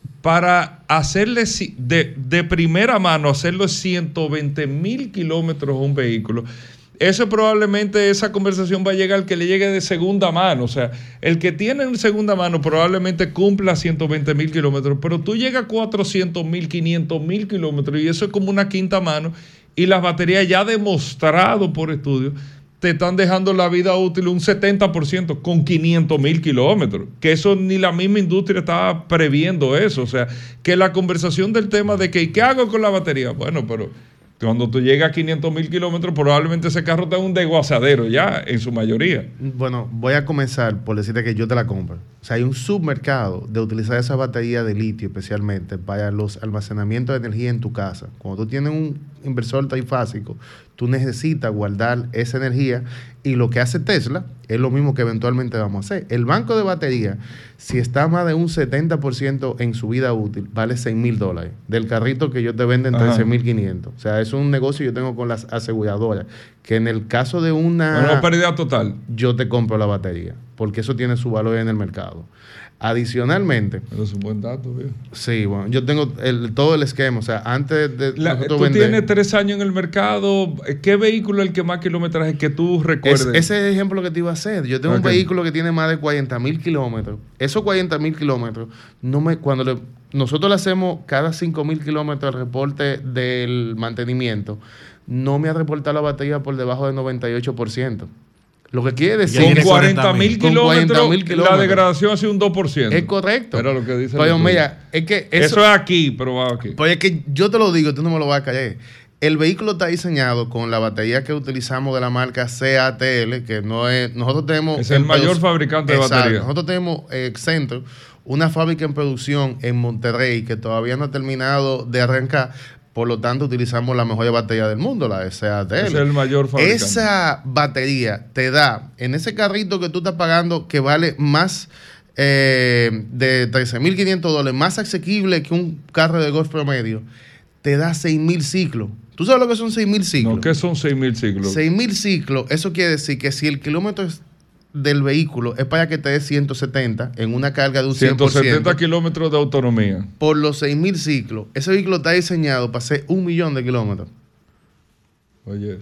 para hacerle de, de primera mano, hacerle ciento veinte mil kilómetros a un vehículo, eso probablemente, esa conversación va a llegar al que le llegue de segunda mano. O sea, el que tiene en segunda mano probablemente cumpla ciento veinte mil kilómetros, pero tú llegas a cuatrocientos mil, quinientos mil kilómetros, y eso es como una quinta mano. Y las baterías, ya demostrado por estudios, te están dejando la vida útil un setenta por ciento con quinientos mil kilómetros. Que eso ni la misma industria estaba previendo eso. O sea, que la conversación del tema de que ¿qué hago con la batería? Bueno, pero cuando tú llegas a quinientos mil kilómetros, probablemente ese carro está en un desguazadero ya, en su mayoría. Bueno, voy a comenzar por decirte que yo te la compro. O sea, hay un submercado de utilizar esa batería de litio especialmente para los almacenamientos de energía en tu casa. Cuando tú tienes un inversor trifásico, tú necesitas guardar esa energía, y lo que hace Tesla es lo mismo que eventualmente vamos a hacer. El banco de batería, si está más de un setenta por ciento en su vida útil, vale seis mil dólares. Del carrito que yo te venden trece mil quinientos. O sea, es un negocio que yo tengo con las aseguradoras, que en el caso de una... Una pérdida total. Yo te compro la batería, porque eso tiene su valor en el mercado. Adicionalmente... Pero es un buen dato, viejo. Sí, bueno, yo tengo el, todo el esquema. O sea, antes de la, nosotros tú vender... tienes tres años en el mercado. ¿Qué vehículo es el que más kilometraje que tú recuerdes? Es, ese es el ejemplo que te iba a hacer. Yo tengo okay. un vehículo que tiene más de cuarenta mil kilómetros. Esos cuarenta mil kilómetros, no me, cuando le, nosotros le hacemos cada cinco mil kilómetros el reporte del mantenimiento, no me ha reportado la batería por debajo del noventa y ocho por ciento. Lo que quiere decir... Con cuarenta mil kilómetros, la degradación ha sido un dos por ciento. Es correcto. Era lo que dice. Pero mira, es que... Eso, eso es aquí, pero va aquí. Pues es que yo te lo digo, tú no me lo vas a creer. El vehículo está diseñado con la batería que utilizamos de la marca C A T L, que no es... Nosotros tenemos... Es el mayor fabricante de baterías. Nosotros tenemos eh, Centro, una fábrica en producción en Monterrey que todavía no ha terminado de arrancar. Por lo tanto, utilizamos la mejor batería del mundo, la de C A T L. Es el mayor fabricante. Esa batería te da, en ese carrito que tú estás pagando, que vale más eh, de trece mil quinientos dólares, más asequible que un carro de golf promedio, te da seis mil ciclos. ¿Tú sabes lo que son seis mil ciclos? No, ¿qué son seis mil ciclos? seis mil ciclos, eso quiere decir que si el kilómetro es del vehículo es para que te dé ciento setenta en una carga de un cien por ciento. ciento setenta kilómetros de autonomía. Por los seis mil ciclos. Ese vehículo está diseñado para hacer un millón de kilómetros. Oye.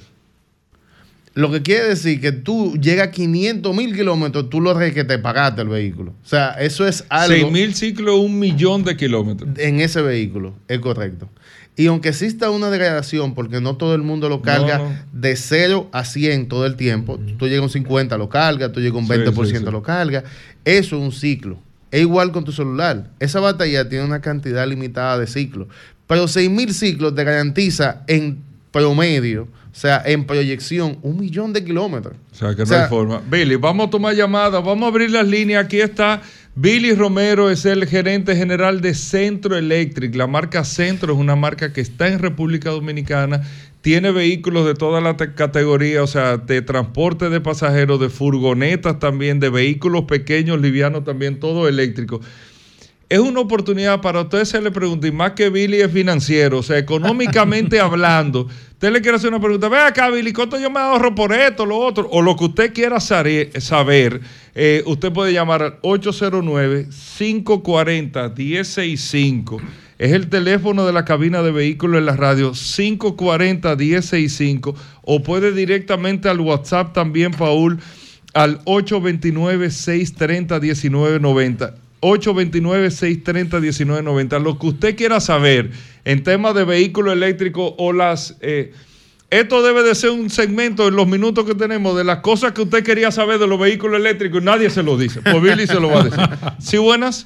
Lo que quiere decir que tú llegas a quinientos mil kilómetros, tú lo re que te pagaste el vehículo. O sea, eso es algo... seis mil ciclos, un millón de kilómetros. En ese vehículo, es correcto. Y aunque exista una degradación, porque no todo el mundo lo carga no, no. de cero a cien todo el tiempo, uh-huh. tú llegas a un cincuenta lo cargas, tú llegas a un veinte por ciento sí, sí, sí. lo cargas, eso es un ciclo. Es igual con tu celular. Esa batería tiene una cantidad limitada de ciclos, pero seis mil ciclos te garantiza en promedio, o sea, en proyección, un millón de kilómetros. O sea, que o no sea, hay forma. Billy, vamos a tomar llamadas, vamos a abrir las líneas. Aquí está Billy Romero, es el gerente general de Centro Electric. La marca Centro es una marca que está en República Dominicana, tiene vehículos de toda la categoría, o sea, de transporte de pasajeros, de furgonetas también, de vehículos pequeños, livianos también, todo eléctrico. es una oportunidad para usted se le pregunte, y más que Billy es financiero, o sea, económicamente hablando, usted le quiere hacer una pregunta, ve acá Billy, ¿cuánto yo me ahorro por esto, lo otro? O lo que usted quiera saber, eh, usted puede llamar al ocho cero nueve, cinco cuatro cero, uno cero seis cinco. Es el teléfono de la cabina de vehículos en la radio, cinco cuatro cero, uno cero seis cinco. O puede directamente al WhatsApp también, Paul, al ocho dos nueve, seis tres cero, uno nueve nueve cero. ocho dos nueve, seis tres cero, uno nueve nueve cero. Lo que usted quiera saber en temas de vehículo eléctrico o las... Eh, esto debe de ser un segmento en los minutos que tenemos de las cosas que usted quería saber de los vehículos eléctricos y nadie se lo dice. Pues Billy se lo va a decir. ¿Sí, buenas?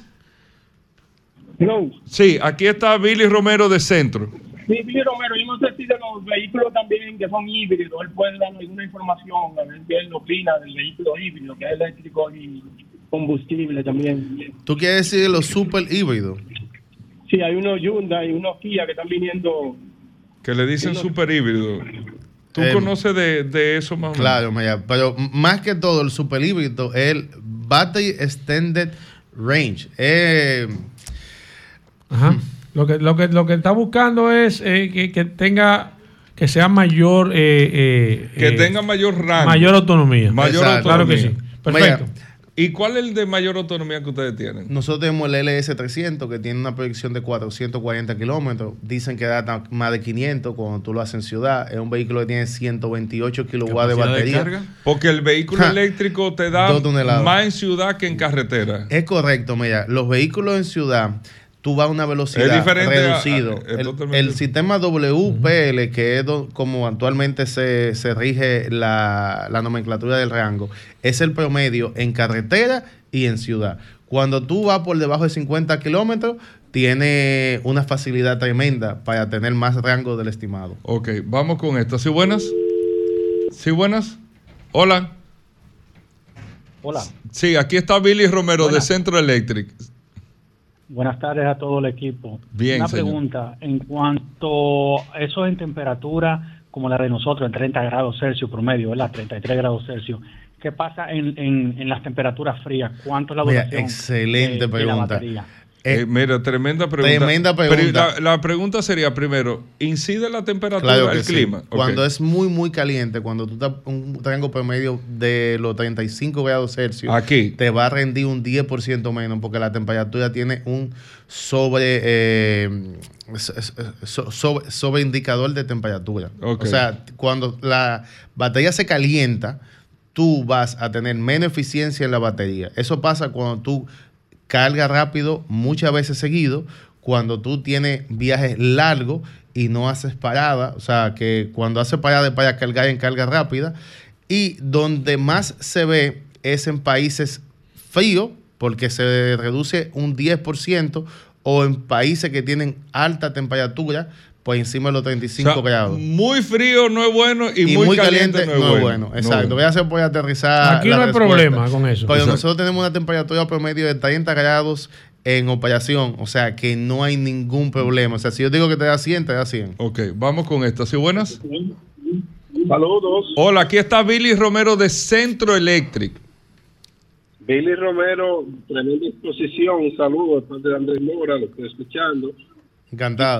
No. Sí, aquí está Billy Romero de Centro. Sí, Billy Romero, yo no sé si de los vehículos también que son híbridos, él puede dar alguna información, a ver qué él opina del vehículo híbrido, que es eléctrico y combustible también. ¿Tú quieres decir los super híbridos? Sí, hay unos Hyundai y unos Kia que están viniendo. Que le dicen unos... super híbrido. ¿Tú Eh, conoces de, de eso más o menos? Claro, Maya, pero más que todo el super híbrido es el Battery Extended Range. Eh, Ajá. Lo que, lo que, lo que está buscando es eh, que, que tenga, que sea mayor, eh, eh, que eh, tenga mayor rango. mayor autonomía. Mayor Exacto. autonomía. Claro que sí. Perfecto. Maya, ¿Y cuál es el de mayor autonomía que ustedes tienen? nosotros tenemos el L S trescientos que tiene una proyección de cuatrocientos cuarenta kilómetros. Dicen que da más de quinientos cuando tú lo haces en ciudad. Es un vehículo que tiene ciento veintiocho kilowatts de ¿Capacidad de batería. carga? Porque el vehículo Ja. eléctrico te da Dos toneladas. más en ciudad que en carretera. Es correcto, mira, los vehículos en ciudad, tú vas a una velocidad Es diferente a- reducido. a- es el, totalmente- el sistema W P L, que es do- como actualmente se, se rige la, la nomenclatura del rango, es el promedio en carretera y en ciudad. Cuando tú vas por debajo de cincuenta kilómetros, tiene una facilidad tremenda para tener más rango del estimado. Ok, vamos con esto. ¿Sí buenas? ¿Sí buenas? Hola. Hola, Sí, aquí está Billy Romero Buenas. de Centro Electric. buenas tardes a todo el equipo. Bien, Una señor. pregunta, en cuanto a eso en temperatura como la de nosotros, en treinta grados Celsius promedio, ¿verdad? treinta y tres grados Celsius. ¿Qué pasa en, en, en las temperaturas frías? ¿Cuánto es la Mira, duración excelente de, de la pregunta. batería? Eh, Eh, mira, tremenda pregunta. tremenda Pero pregunta. La, la pregunta sería primero, ¿incide la temperatura Claro que el sí. clima? Cuando Ok. es muy, muy caliente, cuando tú estás un rango promedio de los treinta y cinco grados Celsius, Aquí. te va a rendir un diez por ciento menos porque la temperatura tiene un sobre, eh, so- sobre, sobreindicador de temperatura. Ok. O sea, cuando la batería se calienta, tú vas a tener menos eficiencia en la batería. Eso pasa cuando tú cargas rápido muchas veces seguido, cuando tú tienes viajes largos y no haces parada, o sea, que cuando haces parada es para cargar en carga rápida, y donde más se ve es en países fríos, porque se reduce un diez por ciento, o en países que tienen alta temperatura, por encima de los treinta y cinco O sea, grados. muy frío no es bueno y, Y muy, caliente, no es bueno. bueno. No Exacto. es bueno. Voy a hacer por aterrizar. Aquí la no hay respuesta. problema con eso. Pero Exacto. nosotros tenemos una temperatura promedio de treinta grados en operación. O sea que no hay ningún problema. O sea, si yo digo que te da cien, te da cien. Ok, vamos con esta. ¿Sí buenas? Saludos. Hola, aquí está Billy Romero de Centro Electric. Billy Romero, tremenda exposición. Un saludo de parte de Andrés Mora, lo estoy escuchando. Encantado.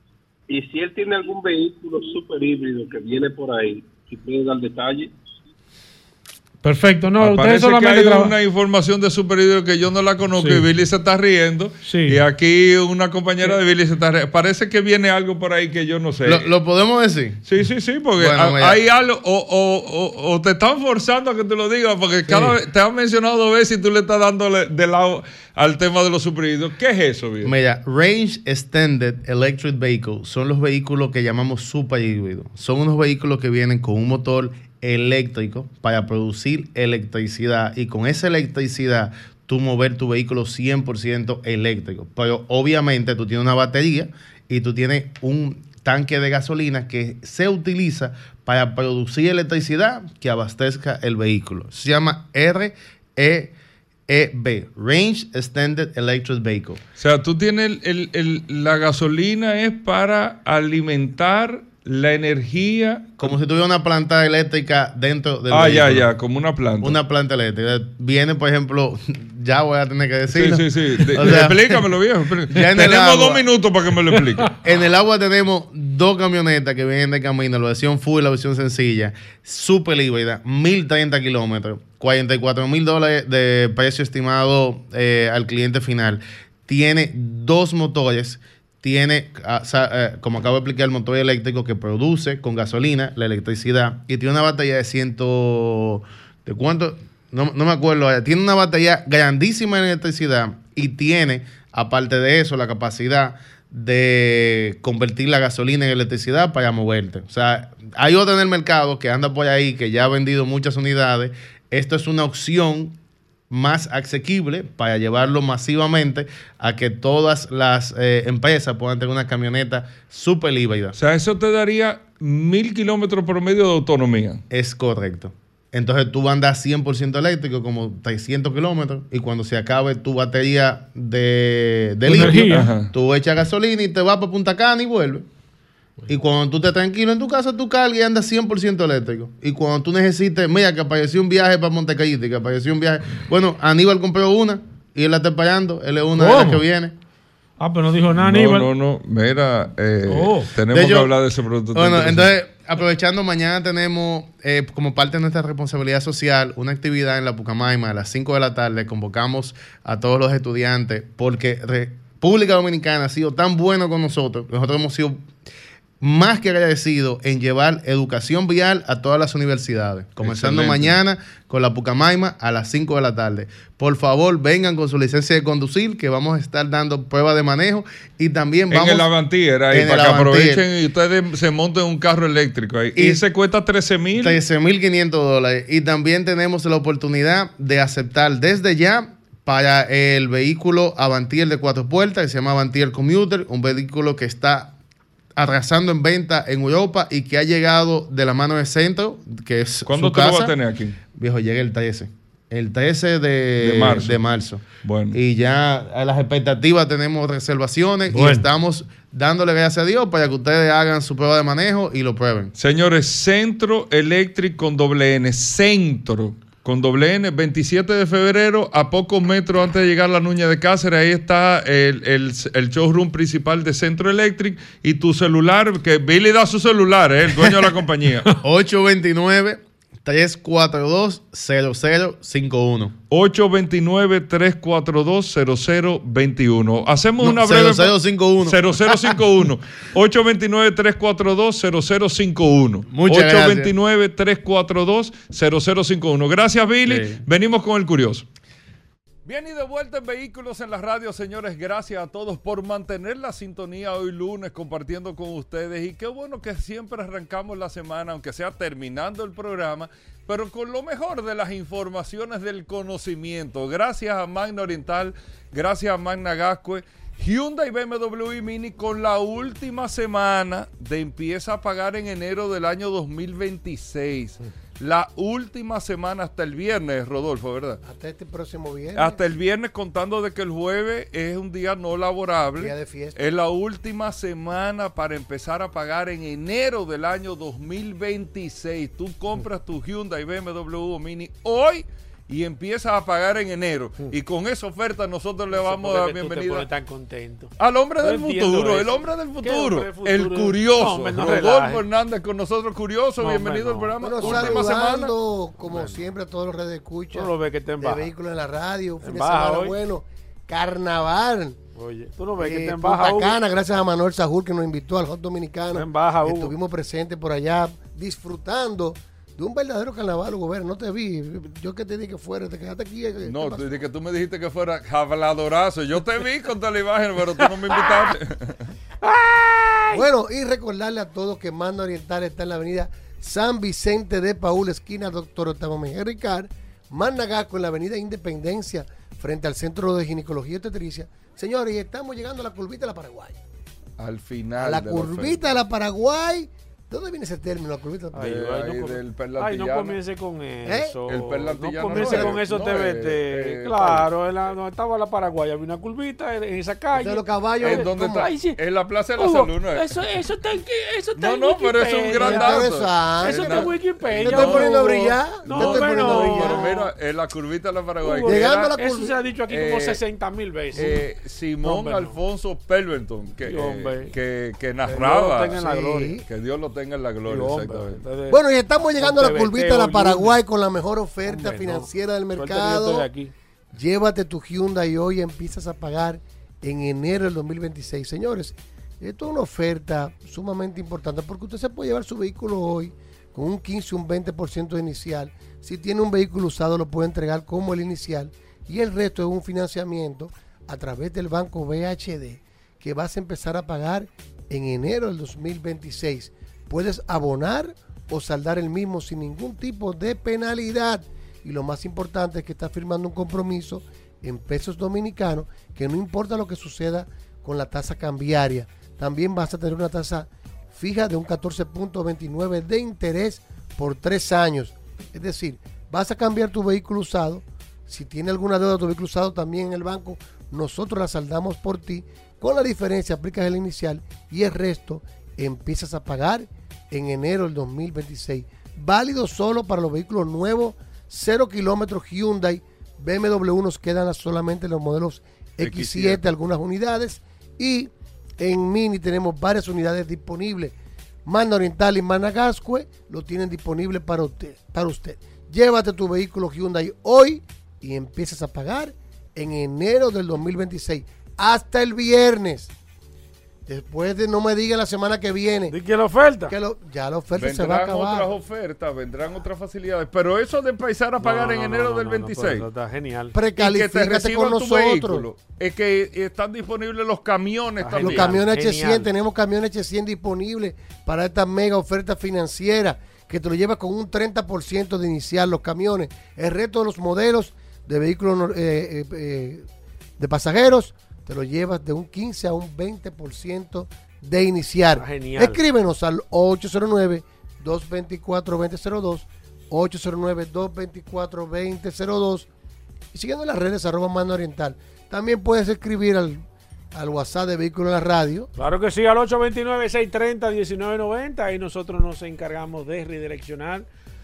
Y si él tiene algún vehículo super híbrido que viene por ahí, si puede dar detalle. Perfecto. No, Ah, ustedes parece que solamente hay traba- una información de Superhídrido que yo no la conozco Sí. y Billy se está riendo. Sí. Y aquí una compañera de Billy se está riendo. Parece que viene algo por ahí que yo no sé. ¿Lo, lo podemos decir? Sí, sí, sí, porque Bueno, ha- mira. hay algo, o, o, o, o te están forzando a que te lo digas, porque cada vez te han mencionado dos veces y tú le estás dándole de lado al tema de los superhídridos. ¿Qué es eso, Billy? Mira, Range Extended Electric Vehicles son los vehículos que llamamos super híbridos. Son unos vehículos que vienen con un motor eléctrico para producir electricidad y con esa electricidad tú mover tu vehículo cien por ciento eléctrico. Pero obviamente tú tienes una batería y tú tienes un tanque de gasolina que se utiliza para producir electricidad que abastezca el vehículo. Se llama R E E B, Range Extended Electric Vehicle. O sea, tú tienes el, el- el- la gasolina es para alimentar la energía... Como si tuviera una planta eléctrica dentro del Ah, vehículo. ya, ya, como una planta. Una planta eléctrica. Viene, por ejemplo, ya voy a tener que decirlo. Sí, sí, sí. De, O sea, explícamelo, viejo. ya en el Tenemos agua- dos minutos para que me lo explique. En el agua tenemos dos camionetas que vienen de camino, la versión full y la versión sencilla, súper híbrida, mil treinta kilómetros, cuarenta y cuatro mil dólares de precio estimado eh, al cliente final. Tiene dos motores, tiene, ah, sa- eh, como acabo de explicar, el motor eléctrico que produce con gasolina la electricidad y tiene una batería de ciento... ¿De cuánto? No, no me acuerdo. ahora. Tiene una batería grandísima en electricidad y tiene, aparte de eso, la capacidad de convertir la gasolina en electricidad para moverte. O sea, hay otra en el mercado que anda por ahí que ya ha vendido muchas unidades. Esto es una opción más asequible para llevarlo masivamente a que todas las eh, empresas puedan tener una camioneta súper híbrida. O sea, eso te daría mil kilómetros promedio de autonomía. Es correcto. Entonces tú andas cien por ciento eléctrico, como trescientos kilómetros, y cuando se acabe tu batería de, de Tu litio, energía. Ajá. tú echas gasolina y te vas para Punta Cana y vuelves. Y cuando tú estés tranquilo en tu casa, tú cargas y andas cien por ciento eléctrico. Y cuando tú necesites, mira, que apareció un viaje para Montecallite, que apareció un viaje. Bueno, Aníbal compró una y él la está esperando. Él es una de las ¿Cómo? que viene. Ah, pero no dijo nada, No, Aníbal. no, no. Mira, eh, Oh. tenemos De hecho, que hablar de ese producto. Bueno, interesante. entonces, aprovechando, mañana tenemos, eh, como parte de nuestra responsabilidad social, una actividad en la Pucamaima a las cinco de la tarde. Convocamos a todos los estudiantes porque República Dominicana ha sido tan bueno con nosotros. Nosotros hemos sido más que agradecidos en llevar educación vial a todas las universidades. Comenzando Excelente. mañana con la Pucamaima a las cinco de la tarde. Por favor, vengan con su licencia de conducir, que vamos a estar dando pruebas de manejo y también vamos... en el Avantier, ahí, en para el que Avantier. aprovechen y ustedes se monten un carro eléctrico ahí. Y, Y- ese cuesta trece mil. trece mil quinientos dólares. Y también tenemos la oportunidad de aceptar desde ya para el vehículo Avantier de cuatro puertas, que se llama Avantier Commuter, un vehículo que está arrasando en venta en Europa y que ha llegado de la mano de Centro, que es ¿Cuándo su te lo casa. vas a tener aquí? Viejo, llega el trece. El trece de, De marzo. de marzo. Bueno. Y ya a las expectativas tenemos reservaciones Bueno. y estamos dándole gracias a Dios para que ustedes hagan su prueba de manejo y lo prueben. Señores, Centro Electric con doble N. Centro con doble N, veintisiete de febrero, a pocos metros antes de llegar a la Nuña de Cáceres. Ahí está el, el, el showroom principal de Centro Electric y tu celular, que Billy da su celular, ¿eh? El dueño de la compañía. ocho dos nueve, tres cuatro dos, cero cero cinco uno. ocho dos nueve, tres cuatro dos, cero cero dos uno. Hacemos No, una breve... cero cero cinco uno. cero cero cinco uno. ocho dos nueve, tres cuatro dos, cero cero cinco uno. Muchas ocho dos gracias. nueve, tres cuatro dos, cero cero cinco uno. Gracias, Billy. Sí. Venimos con el curioso. Bien, y de vuelta en Vehículos en la Radio, señores. Gracias a todos por mantener la sintonía hoy lunes compartiendo con ustedes. Y qué bueno que siempre arrancamos la semana, aunque sea terminando el programa, pero con lo mejor de las informaciones del conocimiento. Gracias a Magna Oriental, gracias a Magna Gascue. Hyundai, B M W y Mini con la última semana de empieza a pagar en enero del año dos mil veintiséis. La última semana hasta el viernes, Rodolfo, ¿verdad? Hasta este próximo viernes. Hasta el viernes, contando de que el jueves es un día no laborable. Día de fiesta. Es la última semana para empezar a pagar en enero del año dos mil veintiséis. Tú compras tu Hyundai, B M W o Mini hoy y empiezas a pagar en enero. Y con esa oferta nosotros le vamos a dar bienvenida tan contento. al hombre No del entiendo futuro, eso. el hombre del ¿Qué futuro, hombre del futuro? el curioso, No, hombre, no Rodolfo relaje. Hernández con nosotros, curioso, No, bienvenido hombre, al no. programa. Bueno, Última semana. saludando, como siempre, a todos los redes de escucha. Tú no ves que está en de baja. Vehículos en la Radio. Un fin En de baja semana hoy. bueno. Carnaval. Oye, tú no ves que Eh, está en Punta baja, Hugo? Cana, gracias a Manuel Sajul que nos invitó al Hot Dominicano. En baja, Hugo. Estuvimos presentes por allá disfrutando de un verdadero carnaval, Hugo Vera. No te vi. Yo que te dije que fuera, te quedaste aquí. ¿qué No, pasó? tú, que tú me dijiste que fuera habladorazo. Yo te vi con toda la imagen, pero tú no me invitaste. Bueno, y recordarle a todos que Magna Oriental está en la avenida San Vicente de Paúl, esquina Doctor Octavio Mejía Ricard. Magna Gascue en la avenida Independencia, frente al Centro de Ginecología y Obstetricia. Señores, y estamos llegando a la curvita de la Paraguay. Al final. A la de curvita de la Paraguay, ¿De dónde viene ese término, la curvita? Ay, De ay, ahí no, del ay, perlantillano. no comience con eso. El perlantillano No comience no con es, eso, no T V T. es, eh, claro, en la, donde estaba la Paraguaya, había una curvita en, en esa calle. De los caballos. ¿En dónde está? Ay, sí. En la Plaza de la Hugo, Salud, ¿no es? Eso, eso está en, eso está No, en no, pero eso es un Wikipedia. gran dato. Eso está en Wikipedia. Te estoy poniendo a Hugo. brillar. No, Te estoy poniendo a bueno. brillar. Pero mira, en la curvita de la Paraguay. Hugo, que Llegando era, a la Eso curva. se ha dicho aquí como Eh, sesenta mil veces. eh, Simón hombre, no. Alfonso Pelverton, que, Sí, hombre. eh, que, que Que narraba. Dios lo tenga en la Sí. gloria. Que Dios lo tenga en la gloria, Sí, hombre. exactamente. Entonces, Bueno, y estamos llegando a la con T V T curvita de la o Paraguay con la mejor oferta Hombre, financiera del no. Suerte que yo mercado. estoy aquí. Llévate tu Hyundai hoy y empiezas a pagar en enero del dos mil veintiséis. Señores, esto es una oferta sumamente importante porque usted se puede llevar su vehículo hoy con un quince o un veinte por ciento de inicial. Si tiene un vehículo usado, lo puede entregar como el inicial y el resto es un financiamiento a través del banco B H D que vas a empezar a pagar en enero del dos mil veintiséis. Puedes abonar o saldar el mismo sin ningún tipo de penalidad. Y lo más importante es que estás firmando un compromiso en pesos dominicanos que no importa lo que suceda con la tasa cambiaria. También vas a tener una tasa fija de un catorce punto veintinueve de interés por tres años. Es decir, vas a cambiar tu vehículo usado. Si tiene alguna deuda de tu vehículo usado también en el banco, nosotros la saldamos por ti. Con la diferencia aplicas el inicial y el resto empiezas a pagar en enero del dos mil veintiséis. Válido solo para los vehículos nuevos, cero kilómetros Hyundai. B M W nos quedan solamente los modelos X siete, algunas unidades. Y en Mini tenemos varias unidades disponibles. Manda Oriental y Managascue lo tienen disponible para usted, para usted. Llévate tu vehículo Hyundai hoy y empiezas a pagar en enero del dos mil veintiséis. Hasta el viernes. Después de no me diga la semana que viene. ¿De qué la oferta? Que lo, ya la oferta se va a Vendrán acabar. otras ofertas, vendrán otras facilidades. Pero eso de empezar a pagar No, en no, enero no, del no, no, veintiséis. pero eso está genial. Y que te Precalifícate reciban con tu nosotros. vehículo. Es que están disponibles los camiones Ah, también. Los camiones Genial. H cien, tenemos camiones H cien disponibles para esta mega oferta financiera que te lo llevas con un treinta por ciento de inicial los camiones. El resto de los modelos de vehículos eh, eh, eh, de pasajeros te lo llevas de un quince a un veinte por ciento de iniciar. Ah, genial. Escríbenos al ocho cero nueve, dos dos cuatro, dos cero cero dos, ocho cero nueve, dos dos cuatro, dos cero cero dos y siguiendo las redes arroba Mando Oriental. También puedes escribir al, al WhatsApp de Vehículo en la Radio. Claro que sí, al ocho dos nueve, seis tres cero, uno nueve nueve cero. Ahí nosotros nos encargamos de redireccionar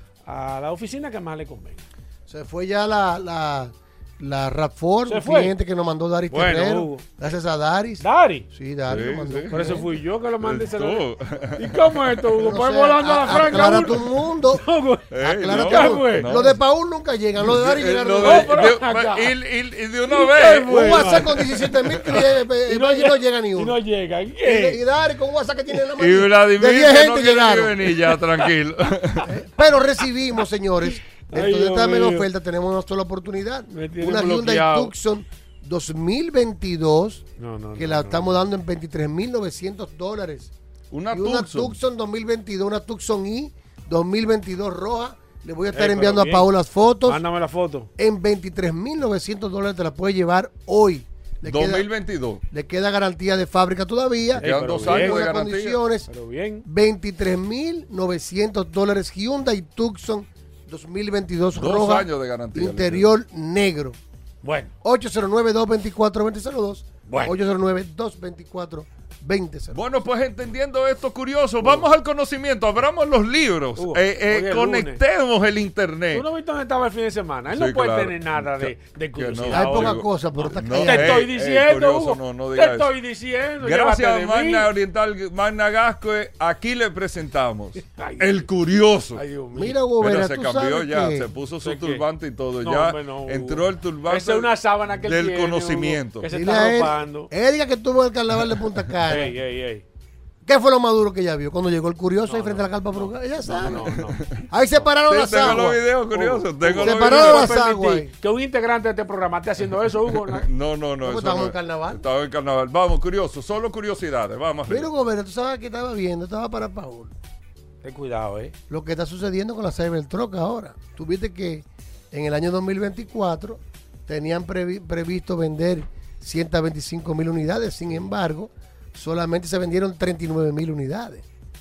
a la oficina que más le convenga. Se fue ya la, la, la Rapford, ¿Se un fue? cliente que nos mandó Daris Bueno, Terrero. Hugo. Gracias a Daris. ¿Dari? Sí, Daris Sí, lo mandó. sí. Por eso fui yo que lo mandé. Se lo... Tú. ¿Y cómo es esto, Hugo? No Pues sé, volando a la a- franja. aclara uno. tu mundo. Hugo. Ey, Aclara no, tu mundo. fue? no. Los de Paul nunca llegan, los de Daris Eh, llegaron. lo de- de- No, pero de- acá. y, y- y de una ¿Y vez. qué Un fue? WhatsApp con diecisiete mil clientes y no, y no llega ni Y uno. no llega. ¿Y Y, qué? y Daris con un WhatsApp que tiene en la mano. Y Vladimir de diez que gente no quiere llegaron. ni venir ya, tranquilo. Pero recibimos, señores, Ay, dentro de Dios esta mega mío. oferta tenemos una sola oportunidad. Me tiene Una Hyundai bloqueado. Tucson dos mil veintidós No, no, que no, la no, estamos no. dando en veintitrés mil novecientos dólares. Una y una Tucson. Tucson dos mil veintidós, una Tucson i dos mil veintidós roja. Le voy a estar Eh, pero enviando a bien. Paola las fotos. Mándame la foto. En veintitrés mil novecientos dólares te la puedes llevar hoy. Le queda, dos mil veintidós. le queda garantía de fábrica todavía. Quedan pero dos bien. años de Buenas garantía. condiciones. Pero bien. veintitrés mil novecientos dólares Hyundai Tucson dos mil veintidós Dos roja. años de garantía. Interior negro. Bueno. ocho cero nueve, dos dos cuatro, dos cero cero dos. Bueno. ocho cero nueve, dos dos cuatro, dos cero cero dos. Bueno, pues entendiendo esto curioso, vamos al conocimiento, abramos los libros, Hugo, eh, eh, hoy es conectemos el internet. ¿Tú no viste dónde estaba el fin de semana? Él Sí, no puede claro. tener nada de, de Que curiosidad. no. Hay hoy. poca Hugo. cosa, pero está No, Te callado. ey, estoy ey, diciendo, curioso, Hugo. no, no Te diga estoy diciendo. Gracias, llévate de Magna mí. Oriental, Magna Gascue. Aquí le presentamos Ay, el curioso. Ay, Dios mío. Mira, Gobera, Pero se tú cambió sabes ya, que- se puso su ¿De qué? turbante y todo. No, ya hombre, no, Hugo. entró el turbante Esa es una sábana que él del tiene, conocimiento. Hugo, que se Dile está a él- ropando. Erika que estuvo en el carnaval de Punta Cana. Ey, ey, ey. ¿Qué fue lo más duro que ella vio? Cuando llegó el curioso No, ahí frente no, a la carpa frugal. Ella sabe. No, no. Ahí se pararon Sí, las tengo los aguas. videos curiosos. Tengo Se los pararon videos. las Permití aguas. ahí. que un integrante de este programa esté haciendo eso, Hugo. No, no, no. ¿Cómo eso estábamos no en carnaval? Estaba en carnaval. Vamos, curioso. Solo curiosidades. Vamos. Mira, arriba. Gobera, tú sabes que estaba viendo, estaba para Paul. Ten cuidado, eh. Lo que está sucediendo con la Cybertruck ahora. Tú viste que en el año dos mil veinticuatro tenían previ- previsto vender ciento veinticinco mil unidades, sin embargo, solamente se vendieron treinta y nueve mil unidades.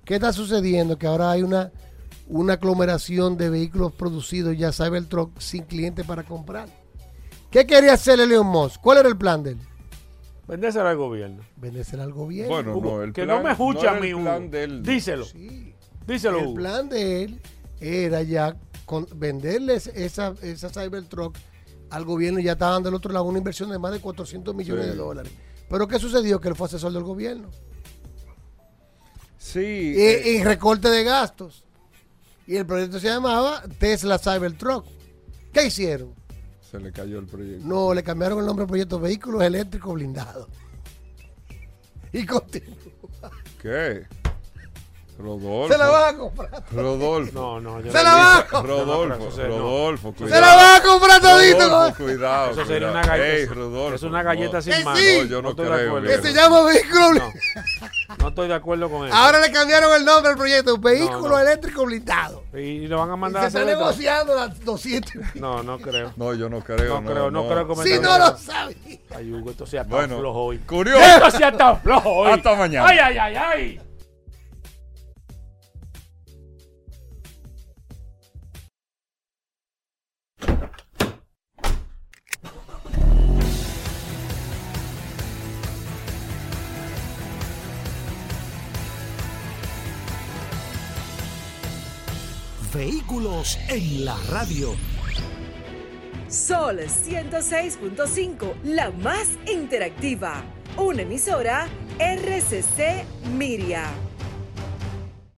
¿Qué está sucediendo? Que ahora hay una, una aglomeración de vehículos producidos ya Cybertruck sin clientes para comprar. ¿Qué quería hacer Elon Musk? ¿Cuál era el plan de él? Vendérselo al gobierno. Vendérselo al gobierno. Bueno, no, el que plan, no me escuche no a mí, el plan de él. Díselo. Sí. Díselo, El Hugo. plan de él era ya con, venderles esa, esa Cybertruck al gobierno y ya estaban del otro lado una inversión de más de cuatrocientos millones Sí. de dólares. Pero ¿qué sucedió? Que él fue asesor del gobierno. Sí. Y, eh, y recorte de gastos. Y el proyecto se llamaba Tesla Cybertruck. ¿Qué hicieron? Se le cayó el proyecto. No, le cambiaron el nombre al proyecto Vehículos Eléctricos Blindados. Y continuó. ¿Qué? Rodolfo. Se la van a comprar. Rodolfo. No, no, yo Se no la digo- va a comprar. Rodolfo, Eso se- no. Rodolfo, cuidado. Se la van a comprar todito. Rodolfo, cuidado. Eso sería cuidado. una galleta. Ey, Rodolfo, es una galleta no. sin Que mano. sí. No, yo no, estoy de creo. acuerdo. Que viejo. se llama Vehículos No, Blindados. no estoy de acuerdo con eso. Ahora le cambiaron el nombre al proyecto Vehículos No, no. Eléctricos Blindados. Y, y lo van a Y mandar se a hacer está de todo. negociando las doscientos. No, no creo. No, yo no creo. No creo, no creo que Si me no lo sabía. Ay, Hugo, esto sea tan Bueno, flojo hoy. curioso. Esto sea tan flojo hoy. Hasta mañana. Ay, ay, ay, ay. Vehículos en la radio. Sol ciento seis punto cinco, la más interactiva. Una emisora R C C Miria.